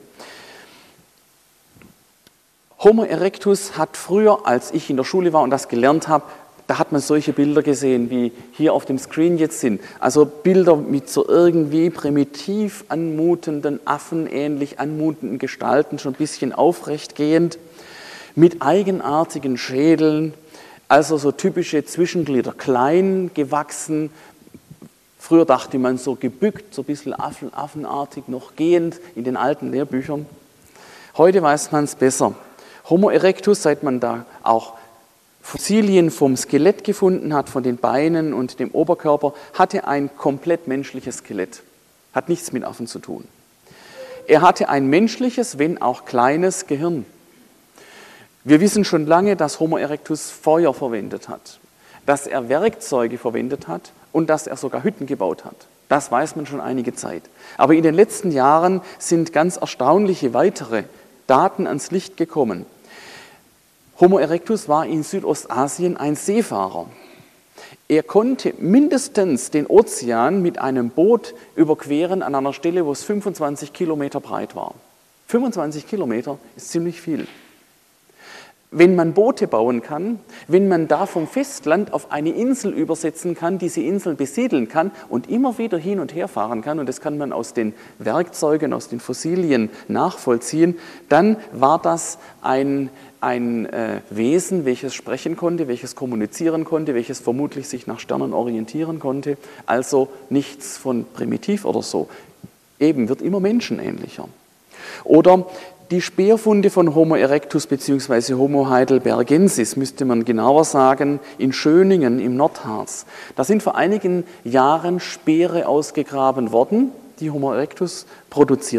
Homo erectus hat früher, als ich in der Schule war und das gelernt habe, da hat man solche Bilder gesehen, wie hier auf dem Screen jetzt sind. Also Bilder mit so irgendwie primitiv anmutenden, affenähnlich anmutenden Gestalten, schon ein bisschen aufrechtgehend, mit eigenartigen Schädeln, also so typische Zwischenglieder, klein gewachsen. Früher dachte man so gebückt, so ein bisschen affen, affenartig noch gehend in den alten Lehrbüchern. Heute weiß man es besser. Homo erectus, seit man da auch Fossilien vom Skelett gefunden hat, von den Beinen und dem Oberkörper, hatte ein komplett menschliches Skelett. Hat nichts mit Affen zu tun. Er hatte ein menschliches, wenn auch kleines Gehirn. Wir wissen schon lange, dass Homo erectus Feuer verwendet hat, dass er Werkzeuge verwendet hat und dass er sogar Hütten gebaut hat. Das weiß man schon einige Zeit. Aber in den letzten Jahren sind ganz erstaunliche weitere Daten ans Licht gekommen. Homo erectus war in Südostasien ein Seefahrer. Er konnte mindestens den Ozean mit einem Boot überqueren an einer Stelle, wo es fünfundzwanzig Kilometer breit war. fünfundzwanzig Kilometer ist ziemlich viel. Wenn man Boote bauen kann, wenn man da vom Festland auf eine Insel übersetzen kann, diese Insel besiedeln kann und immer wieder hin und her fahren kann, und das kann man aus den Werkzeugen, aus den Fossilien nachvollziehen, dann war das ein, ein äh, Wesen, welches sprechen konnte, welches kommunizieren konnte, welches vermutlich sich nach Sternen orientieren konnte, also nichts von primitiv oder so. Eben wird immer menschenähnlicher. Oder die Speerfunde von Homo erectus bzw. Homo heidelbergensis, müsste man genauer sagen, in Schöningen im Nordharz. Da sind vor einigen Jahren Speere ausgegraben worden, die Homo erectus produziert hat.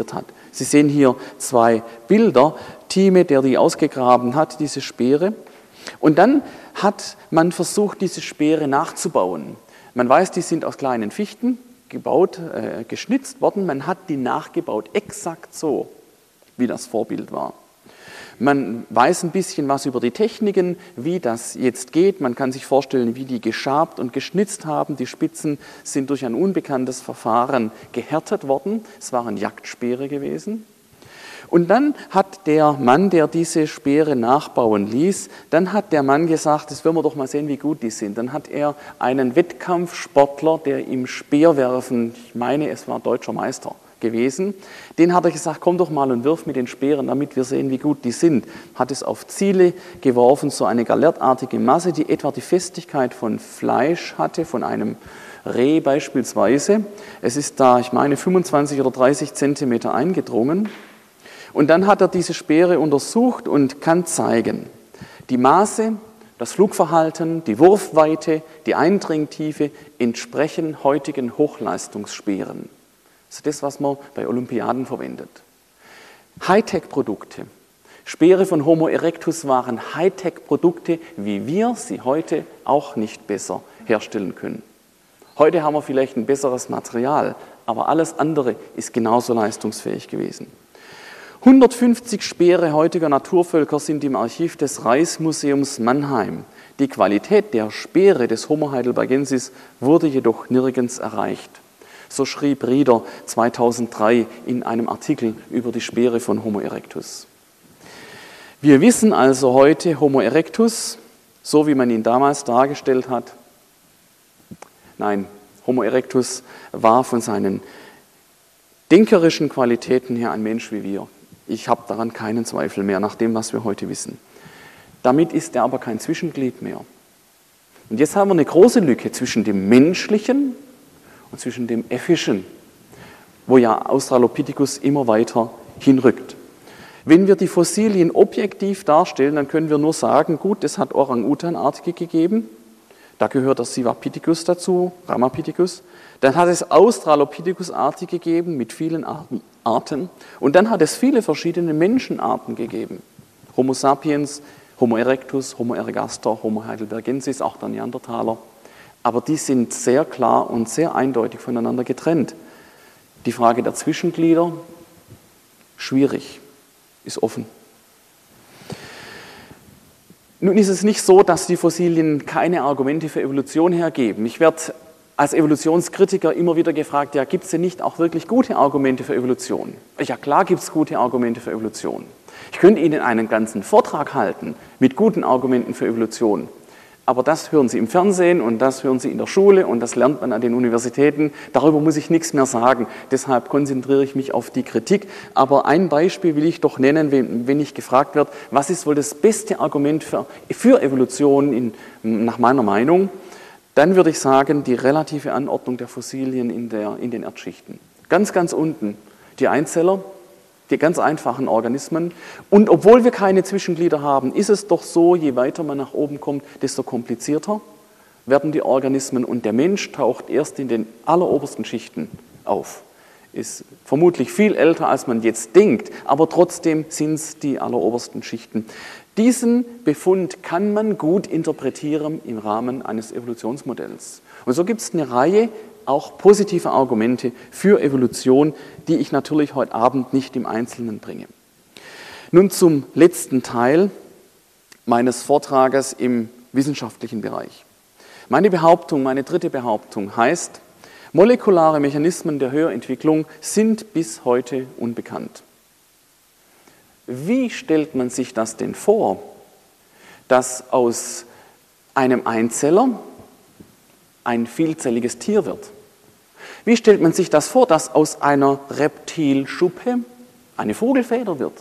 Sie sehen hier zwei Bilder. Thieme, der die ausgegraben hat, diese Speere. Und dann hat man versucht, diese Speere nachzubauen. Man weiß, die sind aus kleinen Fichten gebaut, äh, geschnitzt worden. Man hat die nachgebaut, exakt so, wie das Vorbild war. Man weiß ein bisschen was über die Techniken, wie das jetzt geht. Man kann sich vorstellen, wie die geschabt und geschnitzt haben. Die Spitzen sind durch ein unbekanntes Verfahren gehärtet worden. Es waren Jagdspeere gewesen. Und dann hat der Mann, der diese Speere nachbauen ließ, dann hat der Mann gesagt, das wollen wir doch mal sehen, wie gut die sind. Dann hat er einen Wettkampfsportler, der im Speerwerfen, ich meine, es war deutscher Meister gewesen, den hat er gesagt, komm doch mal und wirf mit den Speeren, damit wir sehen, wie gut die sind. Hat es auf Ziele geworfen, so eine galertartige Masse, die etwa die Festigkeit von Fleisch hatte, von einem Reh beispielsweise. Es ist da, ich meine, fünfundzwanzig oder dreißig Zentimeter eingedrungen. Und dann hat er diese Speere untersucht und kann zeigen, die Maße, das Flugverhalten, die Wurfweite, die Eindringtiefe entsprechen heutigen Hochleistungsspeeren. Das ist das, was man bei Olympiaden verwendet. Hightech-Produkte. Speere von Homo erectus waren Hightech-Produkte, wie wir sie heute auch nicht besser herstellen können. Heute haben wir vielleicht ein besseres Material, aber alles andere ist genauso leistungsfähig gewesen. hundertfünfzig Speere heutiger Naturvölker sind im Archiv des Reichsmuseums Mannheim. Die Qualität der Speere des Homo heidelbergensis wurde jedoch nirgends erreicht. So schrieb Rieder zweitausenddrei in einem Artikel über die Speere von Homo erectus. Wir wissen also heute, Homo erectus, so wie man ihn damals dargestellt hat, nein, Homo erectus war von seinen denkerischen Qualitäten her ein Mensch wie wir. Ich habe daran keinen Zweifel mehr, nach dem, was wir heute wissen. Damit ist er aber kein Zwischenglied mehr. Und jetzt haben wir eine große Lücke zwischen dem Menschlichen und zwischen dem Äffischen, wo ja Australopithecus immer weiter hinrückt. Wenn wir die Fossilien objektiv darstellen, dann können wir nur sagen, gut, es hat Orang-Utan-Artige gegeben, da gehört der Sivapithecus dazu, Ramapithecus. Dann hat es Australopithecus-Artige gegeben mit vielen Arten. Und dann hat es viele verschiedene Menschenarten gegeben. Homo sapiens, Homo erectus, Homo ergaster, Homo heidelbergensis, auch der Neandertaler. Aber die sind sehr klar und sehr eindeutig voneinander getrennt. Die Frage der Zwischenglieder, schwierig, ist offen. Nun ist es nicht so, dass die Fossilien keine Argumente für Evolution hergeben. Ich werde als Evolutionskritiker immer wieder gefragt, ja, gibt es denn nicht auch wirklich gute Argumente für Evolution? Ja, klar gibt es gute Argumente für Evolution. Ich könnte Ihnen einen ganzen Vortrag halten mit guten Argumenten für Evolution. Aber das hören Sie im Fernsehen und das hören Sie in der Schule und das lernt man an den Universitäten. Darüber muss ich nichts mehr sagen. Deshalb konzentriere ich mich auf die Kritik. Aber ein Beispiel will ich doch nennen, wenn, wenn ich gefragt werde, was ist wohl das beste Argument für, für Evolution in, nach meiner Meinung? Dann würde ich sagen, die relative Anordnung der Fossilien in, der, in den Erdschichten. Ganz, ganz unten die Einzeller, die ganz einfachen Organismen. Und obwohl wir keine Zwischenglieder haben, ist es doch so, je weiter man nach oben kommt, desto komplizierter werden die Organismen. Und der Mensch taucht erst in den allerobersten Schichten auf. Ist vermutlich viel älter, als man jetzt denkt, aber trotzdem sind es die allerobersten Schichten. Diesen Befund kann man gut interpretieren im Rahmen eines Evolutionsmodells. Und so gibt es eine Reihe auch positive Argumente für Evolution, die ich natürlich heute Abend nicht im Einzelnen bringe. Nun zum letzten Teil meines Vortrages im wissenschaftlichen Bereich. Meine Behauptung, meine dritte Behauptung heißt, molekulare Mechanismen der Höherentwicklung sind bis heute unbekannt. Wie stellt man sich das denn vor, dass aus einem Einzeller ein vielzelliges Tier wird? Wie stellt man sich das vor, dass aus einer Reptilschuppe eine Vogelfeder wird?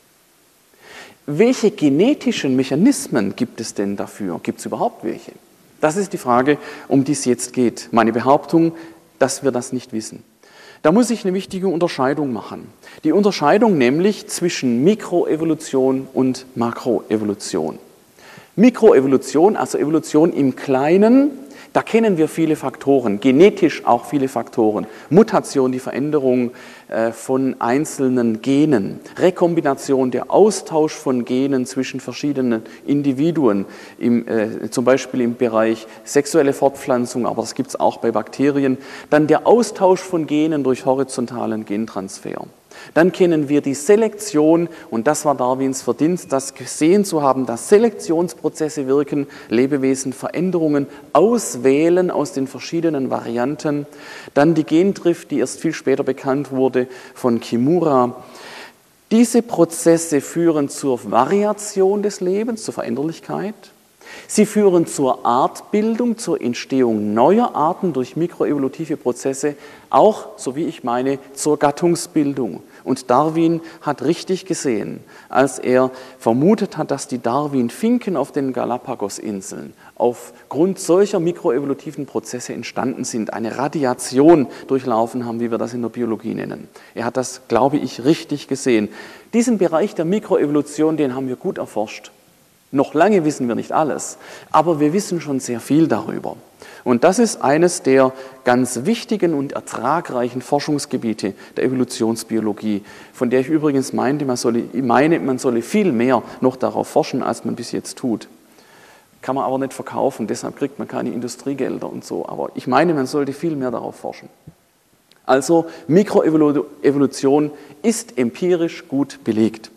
Welche genetischen Mechanismen gibt es denn dafür? Gibt es überhaupt welche? Das ist die Frage, um die es jetzt geht. Meine Behauptung, dass wir das nicht wissen. Da muss ich eine wichtige Unterscheidung machen. Die Unterscheidung nämlich zwischen Mikroevolution und Makroevolution. Mikroevolution, also Evolution im Kleinen, Da kennen wir viele Faktoren, genetisch auch viele Faktoren. Mutation, die Veränderung äh, von einzelnen Genen, Rekombination, der Austausch von Genen zwischen verschiedenen Individuen, im, äh, zum Beispiel im Bereich sexuelle Fortpflanzung, aber das gibt es auch bei Bakterien. Dann der Austausch von Genen durch horizontalen Gentransfer. Dann kennen wir die Selektion, und das war Darwins Verdienst, das gesehen zu haben, dass Selektionsprozesse wirken, Lebewesen Veränderungen auswählen aus den verschiedenen Varianten. Dann die Gendrift, die erst viel später bekannt wurde von Kimura. Diese Prozesse führen zur Variation des Lebens, zur Veränderlichkeit. Sie führen zur Artbildung, zur Entstehung neuer Arten durch mikroevolutive Prozesse, auch, so wie ich meine, zur Gattungsbildung. Und Darwin hat richtig gesehen, als er vermutet hat, dass die Darwin-Finken auf den Galapagos-Inseln aufgrund solcher mikroevolutiven Prozesse entstanden sind, eine Radiation durchlaufen haben, wie wir das in der Biologie nennen. Er hat das, glaube ich, richtig gesehen. Diesen Bereich der Mikroevolution, den haben wir gut erforscht. Noch lange wissen wir nicht alles, aber wir wissen schon sehr viel darüber. Und das ist eines der ganz wichtigen und ertragreichen Forschungsgebiete der Evolutionsbiologie, von der ich übrigens meinte, man solle, meine, man solle viel mehr noch darauf forschen, als man bis jetzt tut. Kann man aber nicht verkaufen, deshalb kriegt man keine Industriegelder und so. Aber ich meine, man sollte viel mehr darauf forschen. Also Mikroevolution ist empirisch gut belegt.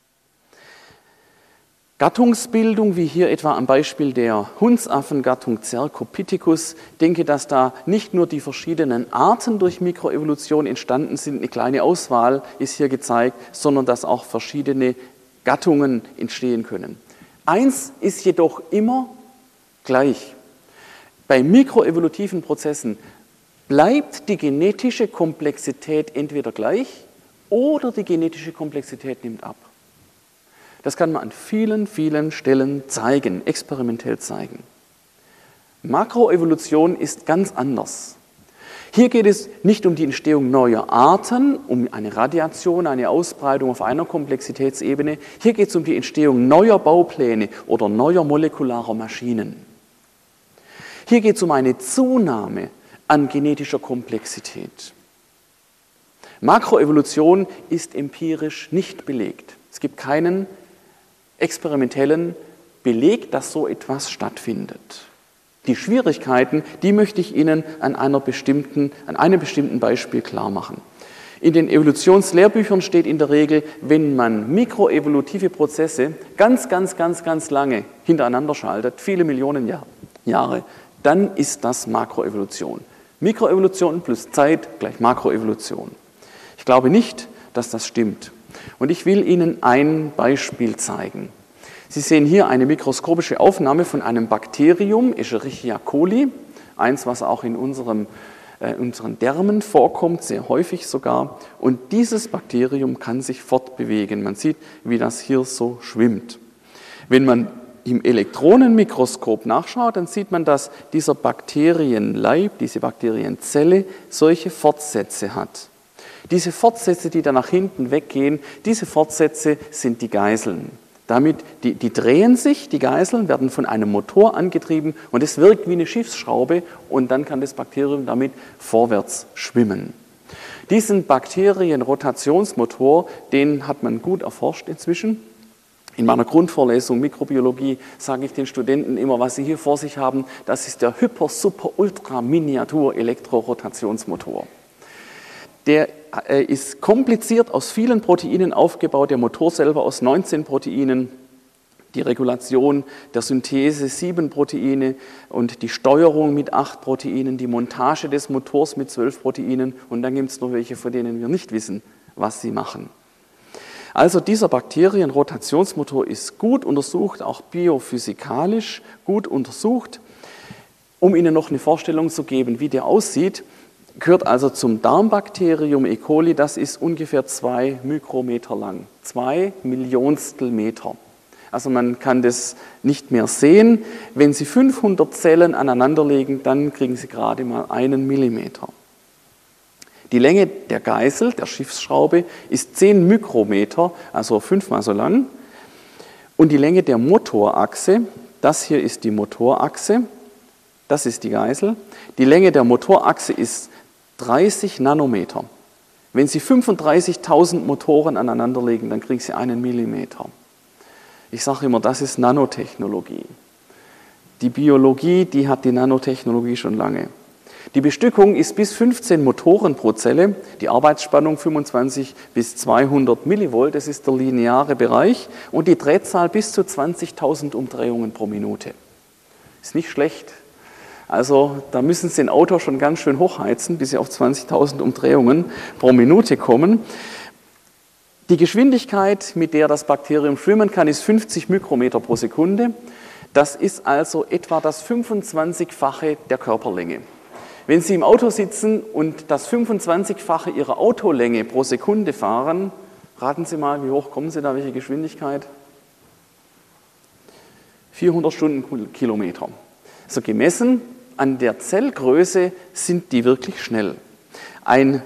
Gattungsbildung, wie hier etwa am Beispiel der Hundsaffengattung Cercopithecus, denke, dass da nicht nur die verschiedenen Arten durch Mikroevolution entstanden sind, eine kleine Auswahl ist hier gezeigt, sondern dass auch verschiedene Gattungen entstehen können. Eins ist jedoch immer gleich. Bei mikroevolutiven Prozessen bleibt die genetische Komplexität entweder gleich oder die genetische Komplexität nimmt ab. Das kann man an vielen, vielen Stellen zeigen, experimentell zeigen. Makroevolution ist ganz anders. Hier geht es nicht um die Entstehung neuer Arten, um eine Radiation, eine Ausbreitung auf einer Komplexitätsebene. Hier geht es um die Entstehung neuer Baupläne oder neuer molekularer Maschinen. Hier geht es um eine Zunahme an genetischer Komplexität. Makroevolution ist empirisch nicht belegt. Es gibt keinen experimentellen Beleg, dass so etwas stattfindet. Die Schwierigkeiten, die möchte ich Ihnen an, einer bestimmten, an einem bestimmten Beispiel klar machen. In den Evolutionslehrbüchern steht in der Regel, wenn man mikroevolutive Prozesse ganz, ganz, ganz, ganz lange hintereinander schaltet, viele Millionen Jahr, Jahre, dann ist das Makroevolution. Mikroevolution plus Zeit gleich Makroevolution. Ich glaube nicht, dass das stimmt. Und ich will Ihnen ein Beispiel zeigen. Sie sehen hier eine mikroskopische Aufnahme von einem Bakterium, Escherichia coli, eins, was auch in unserem, äh, unseren Därmen vorkommt, sehr häufig sogar. Und dieses Bakterium kann sich fortbewegen. Man sieht, wie das hier so schwimmt. Wenn man im Elektronenmikroskop nachschaut, dann sieht man, dass dieser Bakterienleib, diese Bakterienzelle, solche Fortsätze hat. Diese Fortsätze, die da nach hinten weggehen, diese Fortsätze sind die Geißeln. Damit, die, die drehen sich, die Geißeln werden von einem Motor angetrieben und es wirkt wie eine Schiffsschraube und dann kann das Bakterium damit vorwärts schwimmen. Diesen Bakterienrotationsmotor, den hat man gut erforscht inzwischen. In meiner Grundvorlesung Mikrobiologie sage ich den Studenten immer, was sie hier vor sich haben, das ist der Hyper-Super-Ultra-Miniatur-Elektrorotationsmotor. Der ist kompliziert aus vielen Proteinen aufgebaut, der Motor selber aus neunzehn Proteinen, die Regulation der Synthese sieben Proteine und die Steuerung mit acht Proteinen, die Montage des Motors mit zwölf Proteinen und dann gibt es noch welche, von denen wir nicht wissen, was sie machen. Also dieser Bakterienrotationsmotor ist gut untersucht, auch biophysikalisch gut untersucht. Um Ihnen noch eine Vorstellung zu geben, wie der aussieht, gehört also zum Darmbakterium E. coli, das ist ungefähr zwei Mikrometer lang, zwei Millionstel Meter. Also man kann das nicht mehr sehen. Wenn Sie fünfhundert Zellen aneinanderlegen, dann kriegen Sie gerade mal einen Millimeter. Die Länge der Geißel, der Schiffsschraube, ist zehn Mikrometer, also fünfmal so lang. Und die Länge der Motorachse, das hier ist die Motorachse, Das ist die Geisel. Die Länge der Motorachse ist dreißig Nanometer. Wenn Sie fünfunddreißigtausend Motoren aneinanderlegen, dann kriegen Sie einen Millimeter. Ich sage immer, das ist Nanotechnologie. Die Biologie, die hat die Nanotechnologie schon lange. Die Bestückung ist bis fünfzehn Motoren pro Zelle, die Arbeitsspannung fünfundzwanzig bis zweihundert Millivolt, das ist der lineare Bereich, und die Drehzahl bis zu zwanzigtausend Umdrehungen pro Minute. Ist nicht schlecht. Also da müssen Sie ein Auto schon ganz schön hochheizen, bis Sie auf zwanzigtausend Umdrehungen pro Minute kommen. Die Geschwindigkeit, mit der das Bakterium schwimmen kann, ist fünfzig Mikrometer pro Sekunde. Das ist also etwa das fünfundzwanzigfache der Körperlänge. Wenn Sie im Auto sitzen und das fünfundzwanzigfache Ihrer Autolänge pro Sekunde fahren, raten Sie mal, wie hoch kommen Sie da, welche Geschwindigkeit? vierhundert Stundenkilometer. Also gemessen an der Zellgröße sind die wirklich schnell. Ein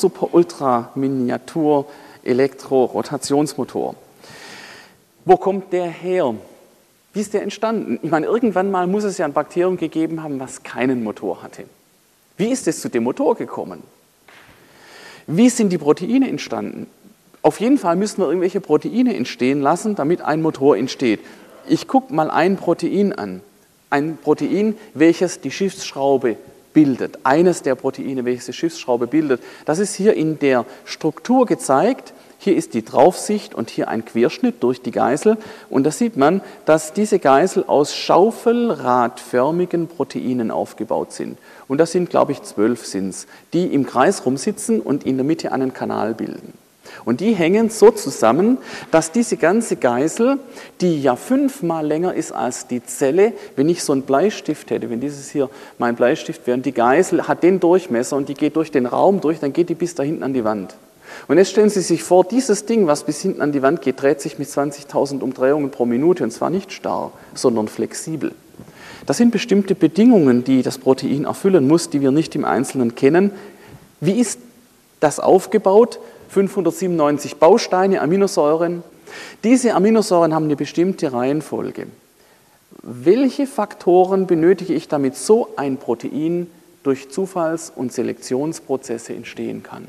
Hyper-Super-Ultra-Miniatur-Elektro-Rotationsmotor. Wo kommt der her? Wie ist der entstanden? Ich meine, irgendwann mal muss es ja ein Bakterium gegeben haben, was keinen Motor hatte. Wie ist es zu dem Motor gekommen? Wie sind die Proteine entstanden? Auf jeden Fall müssen wir irgendwelche Proteine entstehen lassen, damit ein Motor entsteht. Ich gucke mal ein Protein an. Ein Protein, welches die Schiffsschraube bildet. Eines der Proteine, welches die Schiffsschraube bildet. Das ist hier in der Struktur gezeigt. Hier ist die Draufsicht und hier ein Querschnitt durch die Geisel. Und da sieht man, dass diese Geisel aus schaufelradförmigen Proteinen aufgebaut sind. Und das sind, glaube ich, zwölf sind's, die im Kreis rumsitzen und in der Mitte einen Kanal bilden. Und die hängen so zusammen, dass diese ganze Geisel, die ja fünfmal länger ist als die Zelle, wenn ich so einen Bleistift hätte, wenn dieses hier mein Bleistift wäre, und die Geisel hat den Durchmesser und die geht durch den Raum durch, dann geht die bis da hinten an die Wand. Und jetzt stellen Sie sich vor, dieses Ding, was bis hinten an die Wand geht, dreht sich mit zwanzigtausend Umdrehungen pro Minute, und zwar nicht starr, sondern flexibel. Das sind bestimmte Bedingungen, die das Protein erfüllen muss, die wir nicht im Einzelnen kennen. Wie ist das aufgebaut? fünfhundertsiebenundneunzig Bausteine, Aminosäuren. Diese Aminosäuren haben eine bestimmte Reihenfolge. Welche Faktoren benötige ich, damit so ein Protein durch Zufalls- und Selektionsprozesse entstehen kann?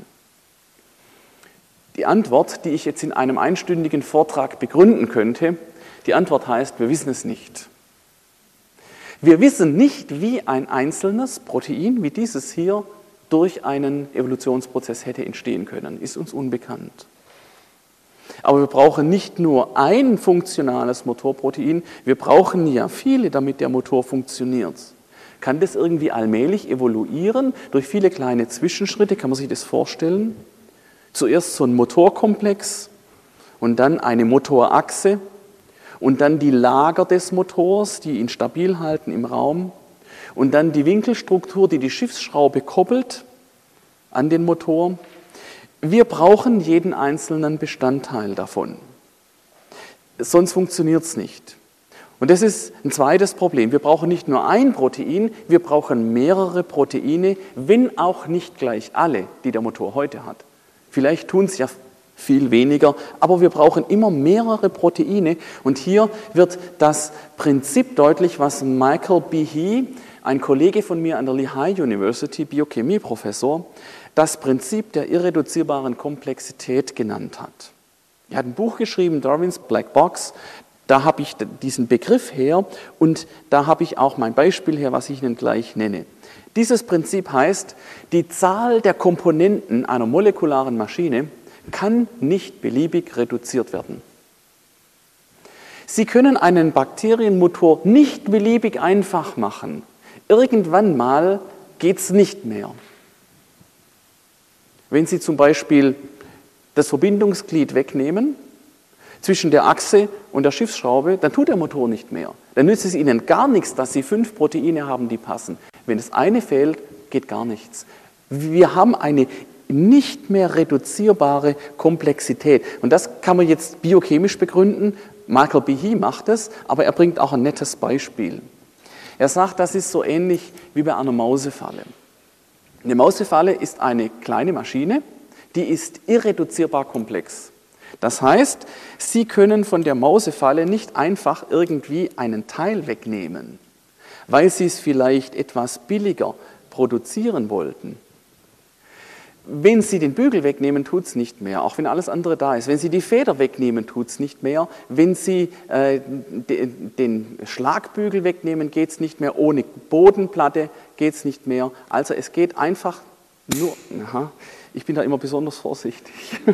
Die Antwort, die ich jetzt in einem einstündigen Vortrag begründen könnte, die Antwort heißt, wir wissen es nicht. Wir wissen nicht, wie ein einzelnes Protein, wie dieses hier, durch einen Evolutionsprozess hätte entstehen können. Ist uns unbekannt. Aber wir brauchen nicht nur ein funktionales Motorprotein, wir brauchen ja viele, damit der Motor funktioniert. Kann das irgendwie allmählich evoluieren durch viele kleine Zwischenschritte? Kann man sich das vorstellen? Zuerst so ein Motorkomplex und dann eine Motorachse und dann die Lager des Motors, die ihn stabil halten im Raum. Und dann die Winkelstruktur, die die Schiffsschraube koppelt an den Motor. Wir brauchen jeden einzelnen Bestandteil davon. Sonst funktioniert es nicht. Und das ist ein zweites Problem. Wir brauchen nicht nur ein Protein, wir brauchen mehrere Proteine, wenn auch nicht gleich alle, die der Motor heute hat. Vielleicht tun es ja viel weniger, aber wir brauchen immer mehrere Proteine. Und hier wird das Prinzip deutlich, was Michael Behe, ein Kollege von mir an der Lehigh University, Biochemie-Professor, das Prinzip der irreduzierbaren Komplexität genannt hat. Er hat ein Buch geschrieben, Darwin's Black Box, da habe ich diesen Begriff her und da habe ich auch mein Beispiel her, was ich Ihnen gleich nenne. Dieses Prinzip heißt, die Zahl der Komponenten einer molekularen Maschine kann nicht beliebig reduziert werden. Sie können einen Bakterienmotor nicht beliebig einfach machen. Irgendwann mal geht es nicht mehr. Wenn Sie zum Beispiel das Verbindungsglied wegnehmen zwischen der Achse und der Schiffsschraube, dann tut der Motor nicht mehr. Dann nützt es Ihnen gar nichts, dass Sie fünf Proteine haben, die passen. Wenn das eine fehlt, geht gar nichts. Wir haben eine nicht mehr reduzierbare Komplexität. Und das kann man jetzt biochemisch begründen. Michael Behe macht es, aber er bringt auch ein nettes Beispiel. Er sagt, das ist so ähnlich wie bei einer Mausefalle. Eine Mausefalle ist eine kleine Maschine, die ist irreduzierbar komplex. Das heißt, Sie können von der Mausefalle nicht einfach irgendwie einen Teil wegnehmen. weil sie es vielleicht etwas billiger produzieren wollten. Wenn Sie den Bügel wegnehmen, tut es nicht mehr, auch wenn alles andere da ist. Wenn Sie die Feder wegnehmen, tut es nicht mehr. Wenn Sie äh, de, den Schlagbügel wegnehmen, geht es nicht mehr. Ohne Bodenplatte geht es nicht mehr. Also es geht einfach nur, aha, ich bin da immer besonders vorsichtig.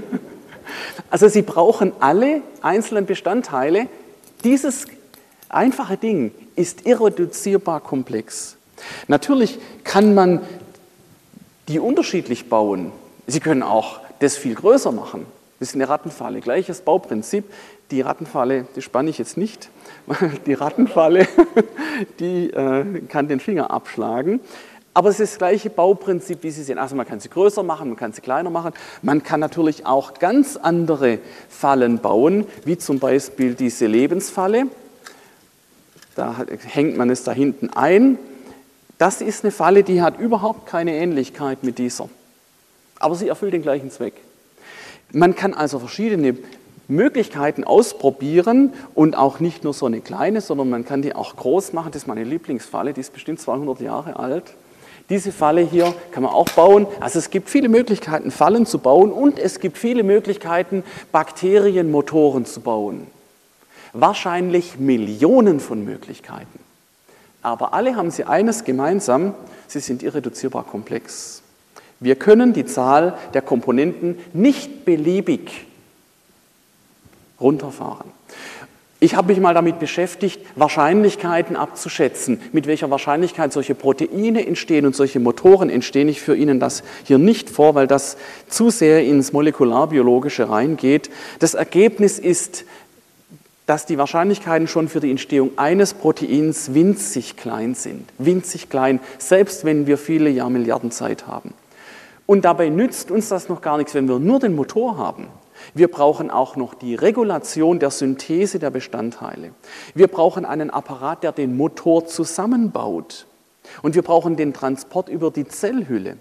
Also Sie brauchen alle einzelnen Bestandteile. Dieses einfache Ding ist irreduzierbar komplex. Natürlich kann man die unterschiedlich bauen. Sie können auch das viel größer machen. Das ist eine Rattenfalle, gleiches Bauprinzip. Die Rattenfalle, die spanne ich jetzt nicht, weil die Rattenfalle, die äh, kann den Finger abschlagen. Aber es ist das gleiche Bauprinzip, wie Sie sehen. Also man kann sie größer machen, man kann sie kleiner machen. Man kann natürlich auch ganz andere Fallen bauen, wie zum Beispiel diese Lebensfalle. Da hängt man es da hinten ein. Das ist eine Falle, die hat überhaupt keine Ähnlichkeit mit dieser. Aber sie erfüllt den gleichen Zweck. Man kann also verschiedene Möglichkeiten ausprobieren und auch nicht nur so eine kleine, sondern man kann die auch groß machen. Das ist meine Lieblingsfalle, die ist bestimmt zweihundert Jahre alt. Diese Falle hier kann man auch bauen. Also es gibt viele Möglichkeiten, Fallen zu bauen und es gibt viele Möglichkeiten, Bakterienmotoren zu bauen. Wahrscheinlich Millionen von Möglichkeiten. Aber alle haben sie eines gemeinsam, sie sind irreduzierbar komplex. Wir können die Zahl der Komponenten nicht beliebig runterfahren. Ich habe mich mal damit beschäftigt, Wahrscheinlichkeiten abzuschätzen, mit welcher Wahrscheinlichkeit solche Proteine entstehen und solche Motoren entstehen. Ich führe Ihnen das hier nicht vor, weil das zu sehr ins Molekularbiologische reingeht. Das Ergebnis ist, dass die Wahrscheinlichkeiten schon für die Entstehung eines Proteins winzig klein sind. Winzig klein, selbst wenn wir viele Jahrmilliarden Zeit haben. Und dabei nützt uns das noch gar nichts, wenn wir nur den Motor haben. Wir brauchen auch noch die Regulation der Synthese der Bestandteile. Wir brauchen einen Apparat, der den Motor zusammenbaut. Und wir brauchen den Transport über die Zellhülle.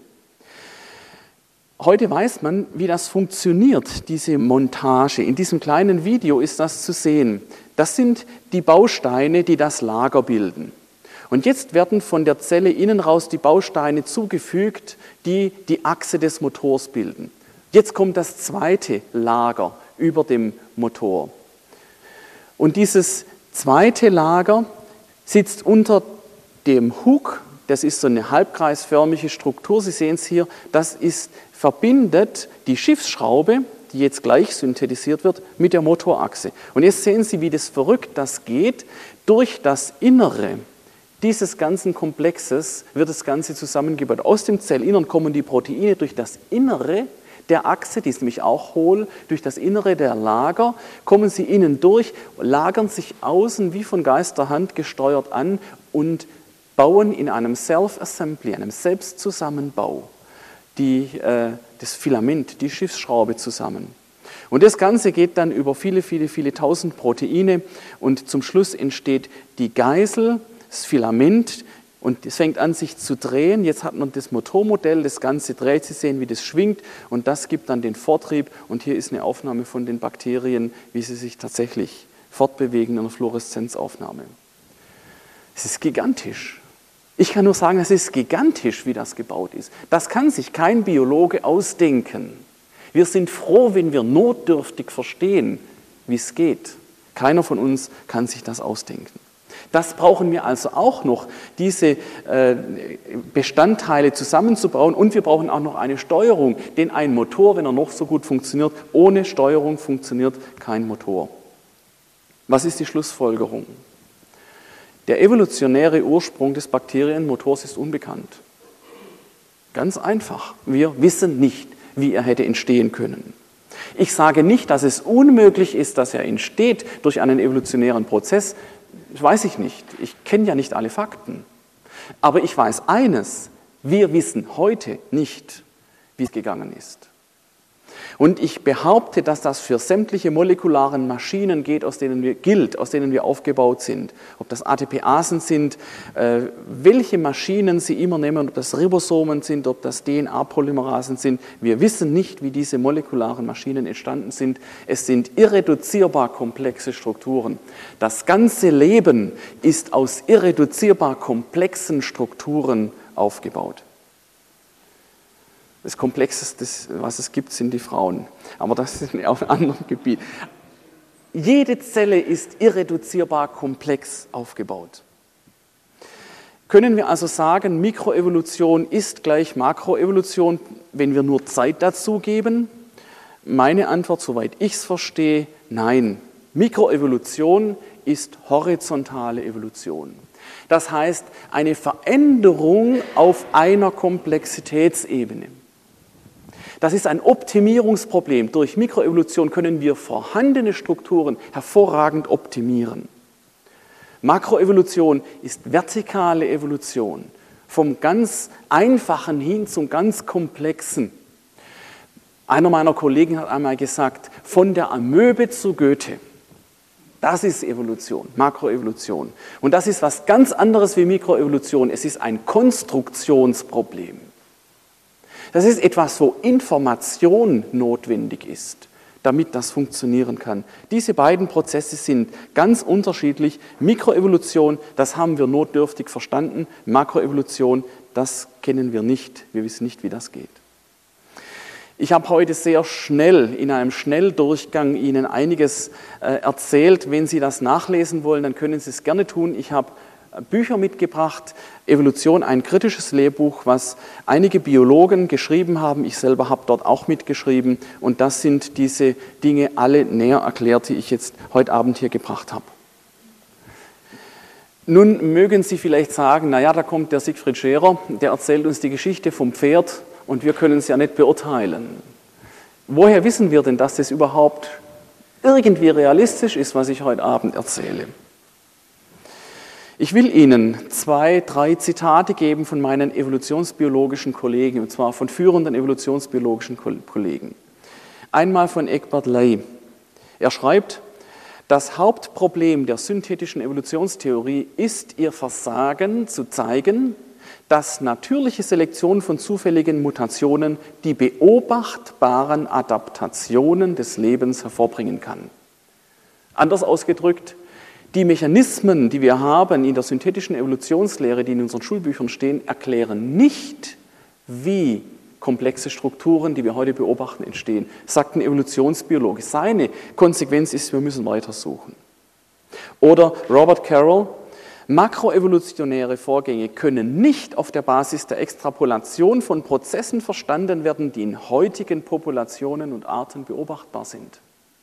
Heute weiß man, wie das funktioniert, diese Montage. In diesem kleinen Video ist das zu sehen. Das sind die Bausteine, die das Lager bilden. Und jetzt werden von der Zelle innen raus die Bausteine zugefügt, die die Achse des Motors bilden. Jetzt kommt das zweite Lager über dem Motor. Und dieses zweite Lager sitzt unter dem Hook. Das ist so eine halbkreisförmige Struktur. Sie sehen es hier, das ist, verbindet die Schiffsschraube, die jetzt gleich synthetisiert wird, mit der Motorachse. Und jetzt sehen Sie, wie das verrückt das geht. Durch das Innere dieses ganzen Komplexes wird das Ganze zusammengebaut. Aus dem Zellinnern kommen die Proteine durch das Innere der Achse, die ist nämlich auch hohl, durch das Innere der Lager, kommen sie innen durch, lagern sich außen wie von Geisterhand gesteuert an und bauen in einem Self-Assembly, einem Selbstzusammenbau, die, äh, das Filament, die Schiffsschraube zusammen. Und das Ganze geht dann über viele, viele, viele tausend Proteine und zum Schluss entsteht die Geisel, das Filament, und es fängt an, sich zu drehen. Jetzt hat man das Motormodell, das Ganze dreht, Sie sehen, wie das schwingt und das gibt dann den Vortrieb. Und hier ist eine Aufnahme von den Bakterien, wie sie sich tatsächlich fortbewegen, eine Fluoreszenzaufnahme. Es ist gigantisch. Ich kann nur sagen, es ist gigantisch, wie das gebaut ist. Das kann sich kein Biologe ausdenken. Wir sind froh, wenn wir notdürftig verstehen, wie es geht. Keiner von uns kann sich das ausdenken. Das brauchen wir also auch noch, diese äh, Bestandteile zusammenzubauen, und wir brauchen auch noch eine Steuerung, denn ein Motor, wenn er noch so gut funktioniert, ohne Steuerung funktioniert kein Motor. Was ist die Schlussfolgerung? Der evolutionäre Ursprung des Bakterienmotors ist unbekannt. Ganz einfach. Wir wissen nicht, wie er hätte entstehen können. Ich sage nicht, dass es unmöglich ist, dass er entsteht durch einen evolutionären Prozess. Das weiß ich nicht. Ich kenne ja nicht alle Fakten. Aber ich weiß eines, wir wissen heute nicht, wie es gegangen ist. Und ich behaupte, dass das für sämtliche molekularen Maschinen geht, aus denen wir, gilt, aus denen wir aufgebaut sind. Ob das A T P-Asen sind, äh, welche Maschinen Sie immer nehmen, ob das Ribosomen sind, ob das D N A-Polymerasen sind. Wir wissen nicht, wie diese molekularen Maschinen entstanden sind. Es sind irreduzierbar komplexe Strukturen. Das ganze Leben ist aus irreduzierbar komplexen Strukturen aufgebaut. Das Komplexeste, was es gibt, sind die Frauen. Aber das ist auf einem anderen Gebiet. Jede Zelle ist irreduzierbar komplex aufgebaut. Können wir also sagen, Mikroevolution ist gleich Makroevolution, wenn wir nur Zeit dazu geben? Meine Antwort, soweit ich es verstehe, nein. Mikroevolution ist horizontale Evolution. Das heißt, eine Veränderung auf einer Komplexitätsebene. Das ist ein Optimierungsproblem. Durch Mikroevolution können wir vorhandene Strukturen hervorragend optimieren. Makroevolution ist vertikale Evolution, vom ganz Einfachen hin zum ganz Komplexen. Einer meiner Kollegen hat einmal gesagt, von der Amöbe zu Goethe. Das ist Evolution, Makroevolution. Und das ist was ganz anderes wie Mikroevolution. Es ist ein Konstruktionsproblem. Das ist etwas, wo Information notwendig ist, damit das funktionieren kann. Diese beiden Prozesse sind ganz unterschiedlich. Mikroevolution, das haben wir notdürftig verstanden. Makroevolution, das kennen wir nicht. Wir wissen nicht, wie das geht. Ich habe heute sehr schnell, in einem Schnelldurchgang Ihnen einiges äh, erzählt. Wenn Sie das nachlesen wollen, dann können Sie es gerne tun. Ich habe Bücher mitgebracht, Evolution, ein kritisches Lehrbuch, was einige Biologen geschrieben haben. Ich selber habe dort auch mitgeschrieben. Und das sind diese Dinge alle näher erklärt, die ich jetzt heute Abend hier gebracht habe. Nun mögen Sie vielleicht sagen, naja, da kommt der Siegfried Scherer, der erzählt uns die Geschichte vom Pferd und wir können es ja nicht beurteilen. Woher wissen wir denn, dass das überhaupt irgendwie realistisch ist, was ich heute Abend erzähle? Ich will Ihnen zwei, drei Zitate geben von meinen evolutionsbiologischen Kollegen, und zwar von führenden evolutionsbiologischen Kollegen. Einmal von Egbert Ley. Er schreibt, das Hauptproblem der synthetischen Evolutionstheorie ist ihr Versagen zu zeigen, dass natürliche Selektion von zufälligen Mutationen die beobachtbaren Adaptationen des Lebens hervorbringen kann. Anders ausgedrückt, die Mechanismen, die wir haben in der synthetischen Evolutionslehre, die in unseren Schulbüchern stehen, erklären nicht, wie komplexe Strukturen, die wir heute beobachten, entstehen, sagt ein Evolutionsbiologe. Seine Konsequenz ist, wir müssen weitersuchen. Oder Robert Carroll, makroevolutionäre Vorgänge können nicht auf der Basis der Extrapolation von Prozessen verstanden werden, die in heutigen Populationen und Arten beobachtbar sind.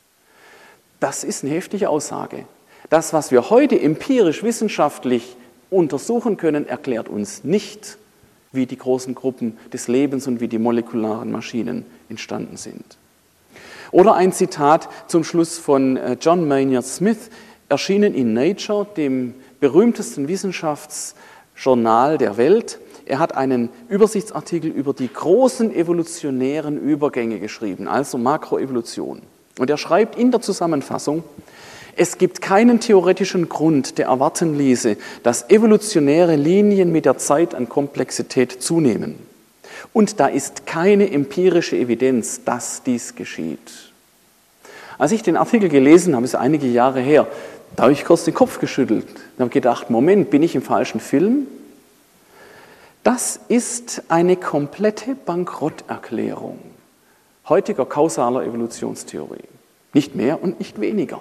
Das ist eine heftige Aussage. Das, was wir heute empirisch wissenschaftlich untersuchen können, erklärt uns nicht, wie die großen Gruppen des Lebens und wie die molekularen Maschinen entstanden sind. Oder ein Zitat zum Schluss von John Maynard Smith, erschienen in Nature, dem berühmtesten Wissenschaftsjournal der Welt. Er hat einen Übersichtsartikel über die großen evolutionären Übergänge geschrieben, also Makroevolution. Und er schreibt in der Zusammenfassung, es gibt keinen theoretischen Grund, der erwarten ließe, dass evolutionäre Linien mit der Zeit an Komplexität zunehmen. Und da ist keine empirische Evidenz, dass dies geschieht. Als ich den Artikel gelesen habe, ist einige Jahre her, da habe ich kurz den Kopf geschüttelt und habe gedacht, Moment, bin ich im falschen Film? Das ist eine komplette Bankrotterklärung heutiger kausaler Evolutionstheorie. Nicht mehr und nicht weniger.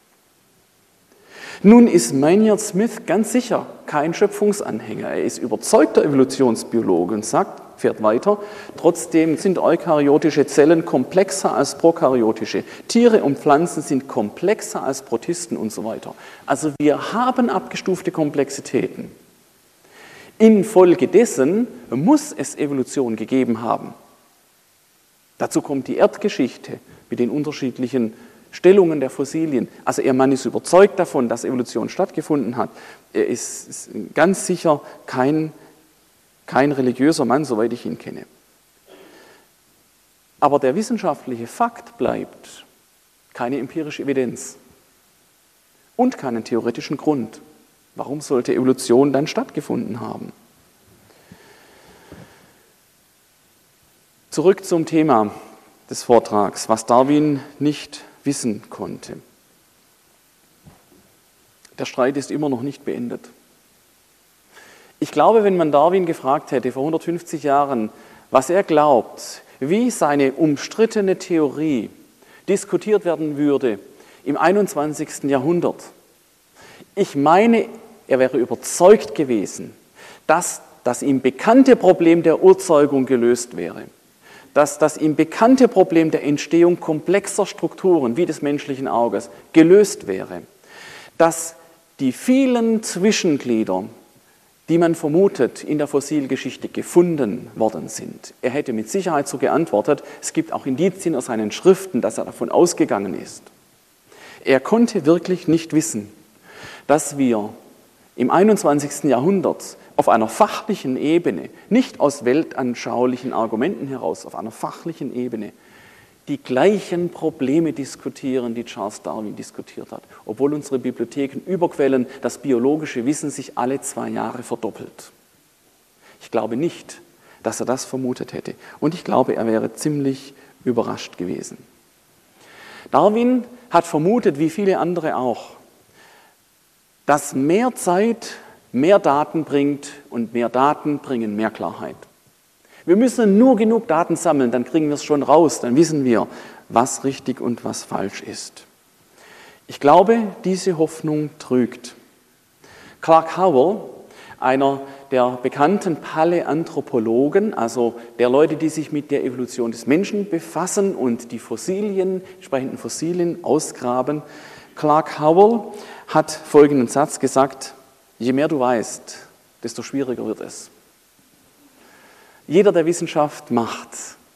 Nun ist Maynard Smith ganz sicher kein Schöpfungsanhänger. Er ist überzeugter Evolutionsbiologe und sagt, fährt weiter, trotzdem sind eukaryotische Zellen komplexer als prokaryotische. Tiere und Pflanzen sind komplexer als Protisten und so weiter. Also wir haben abgestufte Komplexitäten. Infolgedessen muss es Evolution gegeben haben. Dazu kommt die Erdgeschichte mit den unterschiedlichen Stellungen der Fossilien. Also ihr Mann ist überzeugt davon, dass Evolution stattgefunden hat. Er ist, ist ganz sicher kein, kein religiöser Mann, soweit ich ihn kenne. Aber der wissenschaftliche Fakt bleibt keine empirische Evidenz und keinen theoretischen Grund. Warum sollte Evolution dann stattgefunden haben? Zurück zum Thema des Vortrags, was Darwin nicht wissen konnte. Der Streit ist immer noch nicht beendet. Ich glaube, wenn man Darwin gefragt hätte vor hundertfünfzig Jahren, was er glaubt, wie seine umstrittene Theorie diskutiert werden würde im einundzwanzigsten Jahrhundert, ich meine, er wäre überzeugt gewesen, dass das ihm bekannte Problem der Urzeugung gelöst wäre, dass das ihm bekannte Problem der Entstehung komplexer Strukturen wie des menschlichen Auges gelöst wäre, dass die vielen Zwischenglieder, die man vermutet, in der Fossilgeschichte gefunden worden sind. Er hätte mit Sicherheit so geantwortet, es gibt auch Indizien aus seinen Schriften, dass er davon ausgegangen ist. Er konnte wirklich nicht wissen, dass wir im einundzwanzigsten Jahrhundert auf einer fachlichen Ebene, nicht aus weltanschaulichen Argumenten heraus, auf einer fachlichen Ebene, die gleichen Probleme diskutieren, die Charles Darwin diskutiert hat, obwohl unsere Bibliotheken überquellen, das biologische Wissen sich alle zwei Jahre verdoppelt. Ich glaube nicht, dass er das vermutet hätte. Und ich glaube, er wäre ziemlich überrascht gewesen. Darwin hat vermutet, wie viele andere auch, dass mehr Zeit mehr Daten bringt und mehr Daten bringen mehr Klarheit. Wir müssen nur genug Daten sammeln, dann kriegen wir es schon raus, dann wissen wir, was richtig und was falsch ist. Ich glaube, diese Hoffnung trügt. Clark Howell, einer der bekannten Paläanthropologen, also der Leute, die sich mit der Evolution des Menschen befassen und die Fossilien, entsprechenden Fossilien ausgraben, Clark Howell hat folgenden Satz gesagt: Je mehr du weißt, desto schwieriger wird es. Jeder, der Wissenschaft macht,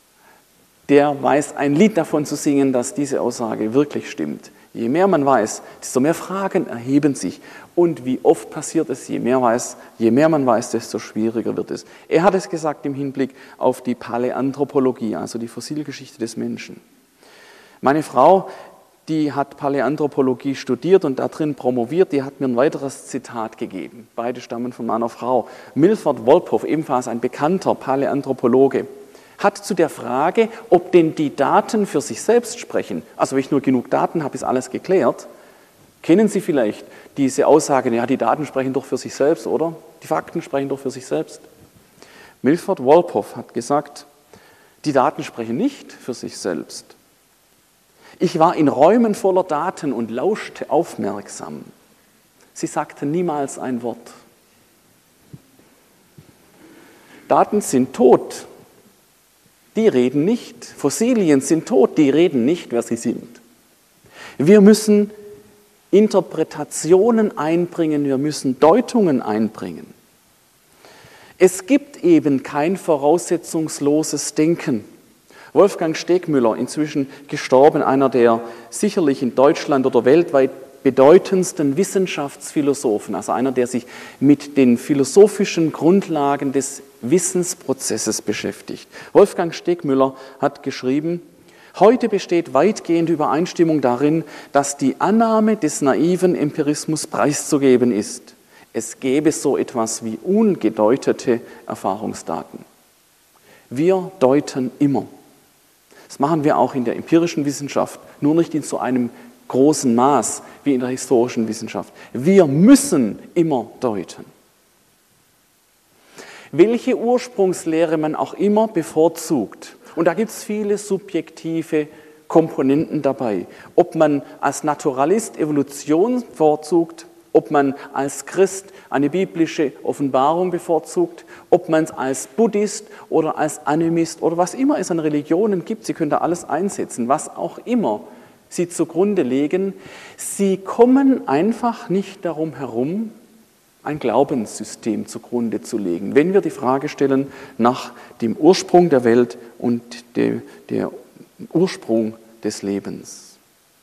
der weiß ein Lied davon zu singen, dass diese Aussage wirklich stimmt. Je mehr man weiß, desto mehr Fragen erheben sich. Und wie oft passiert es, je mehr, weiß, je mehr man weiß, desto schwieriger wird es. Er hat es gesagt im Hinblick auf die Paläanthropologie, also die Fossilgeschichte des Menschen. Meine Frau, die hat Paläanthropologie studiert und darin promoviert, die hat mir ein weiteres Zitat gegeben. Beide stammen von meiner Frau. Milford Wolpoff, ebenfalls ein bekannter Paläanthropologe, hat zu der Frage, ob denn die Daten für sich selbst sprechen, also wenn ich nur genug Daten habe, ist alles geklärt. Kennen Sie vielleicht diese Aussage, ja, die Daten sprechen doch für sich selbst, oder? Die Fakten sprechen doch für sich selbst. Milford Wolpoff hat gesagt, die Daten sprechen nicht für sich selbst. Ich war in Räumen voller Daten und lauschte aufmerksam. Sie sagten niemals ein Wort. Daten sind tot. Die reden nicht. Fossilien sind tot. Die reden nicht, wer sie sind. Wir müssen Interpretationen einbringen. Wir müssen Deutungen einbringen. Es gibt eben kein voraussetzungsloses Denken. Wolfgang Stegmüller, inzwischen gestorben, einer der sicherlich in Deutschland oder weltweit bedeutendsten Wissenschaftsphilosophen, also einer, der sich mit den philosophischen Grundlagen des Wissensprozesses beschäftigt. Wolfgang Stegmüller hat geschrieben, heute besteht weitgehende Übereinstimmung darin, dass die Annahme des naiven Empirismus preiszugeben ist. Es gäbe so etwas wie ungedeutete Erfahrungsdaten. Wir deuten immer. Das machen wir auch in der empirischen Wissenschaft, nur nicht in so einem großen Maß wie in der historischen Wissenschaft. Wir müssen immer deuten. Welche Ursprungslehre man auch immer bevorzugt, und da gibt es viele subjektive Komponenten dabei, ob man als Naturalist Evolution bevorzugt, ob man als Christ eine biblische Offenbarung bevorzugt, ob man es als Buddhist oder als Animist oder was immer es an Religionen gibt, Sie können da alles einsetzen, was auch immer Sie zugrunde legen, Sie kommen einfach nicht darum herum, ein Glaubenssystem zugrunde zu legen, wenn wir die Frage stellen nach dem Ursprung der Welt und dem der Ursprung des Lebens.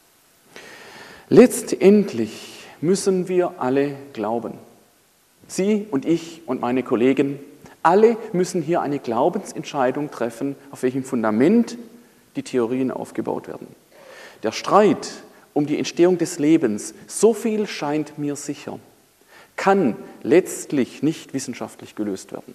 Letztendlich müssen wir alle glauben. Sie und ich und meine Kollegen, alle müssen hier eine Glaubensentscheidung treffen, auf welchem Fundament die Theorien aufgebaut werden. Der Streit um die Entstehung des Lebens, so viel scheint mir sicher, kann letztlich nicht wissenschaftlich gelöst werden.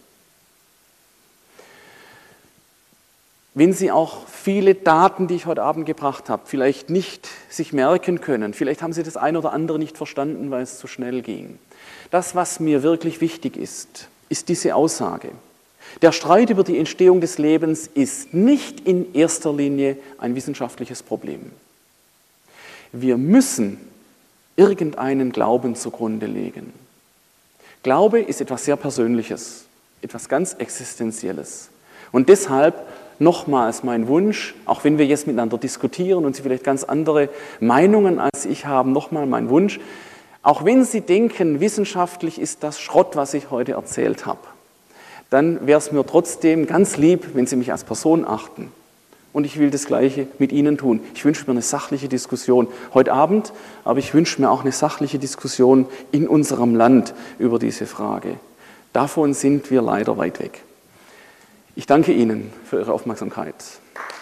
Wenn Sie auch viele Daten, die ich heute Abend gebracht habe, vielleicht nicht sich merken können, vielleicht haben Sie das eine oder andere nicht verstanden, weil es zu schnell ging. Das, was mir wirklich wichtig ist, ist diese Aussage. Der Streit über die Entstehung des Lebens ist nicht in erster Linie ein wissenschaftliches Problem. Wir müssen irgendeinen Glauben zugrunde legen. Glaube ist etwas sehr Persönliches, etwas ganz Existenzielles. Und deshalb nochmals mein Wunsch, auch wenn wir jetzt miteinander diskutieren und Sie vielleicht ganz andere Meinungen als ich haben, nochmal mein Wunsch, auch wenn Sie denken, wissenschaftlich ist das Schrott, was ich heute erzählt habe, dann wäre es mir trotzdem ganz lieb, wenn Sie mich als Person achten. Und ich will das Gleiche mit Ihnen tun. Ich wünsche mir eine sachliche Diskussion heute Abend, aber ich wünsche mir auch eine sachliche Diskussion in unserem Land über diese Frage. Davon sind wir leider weit weg. Ich danke Ihnen für Ihre Aufmerksamkeit.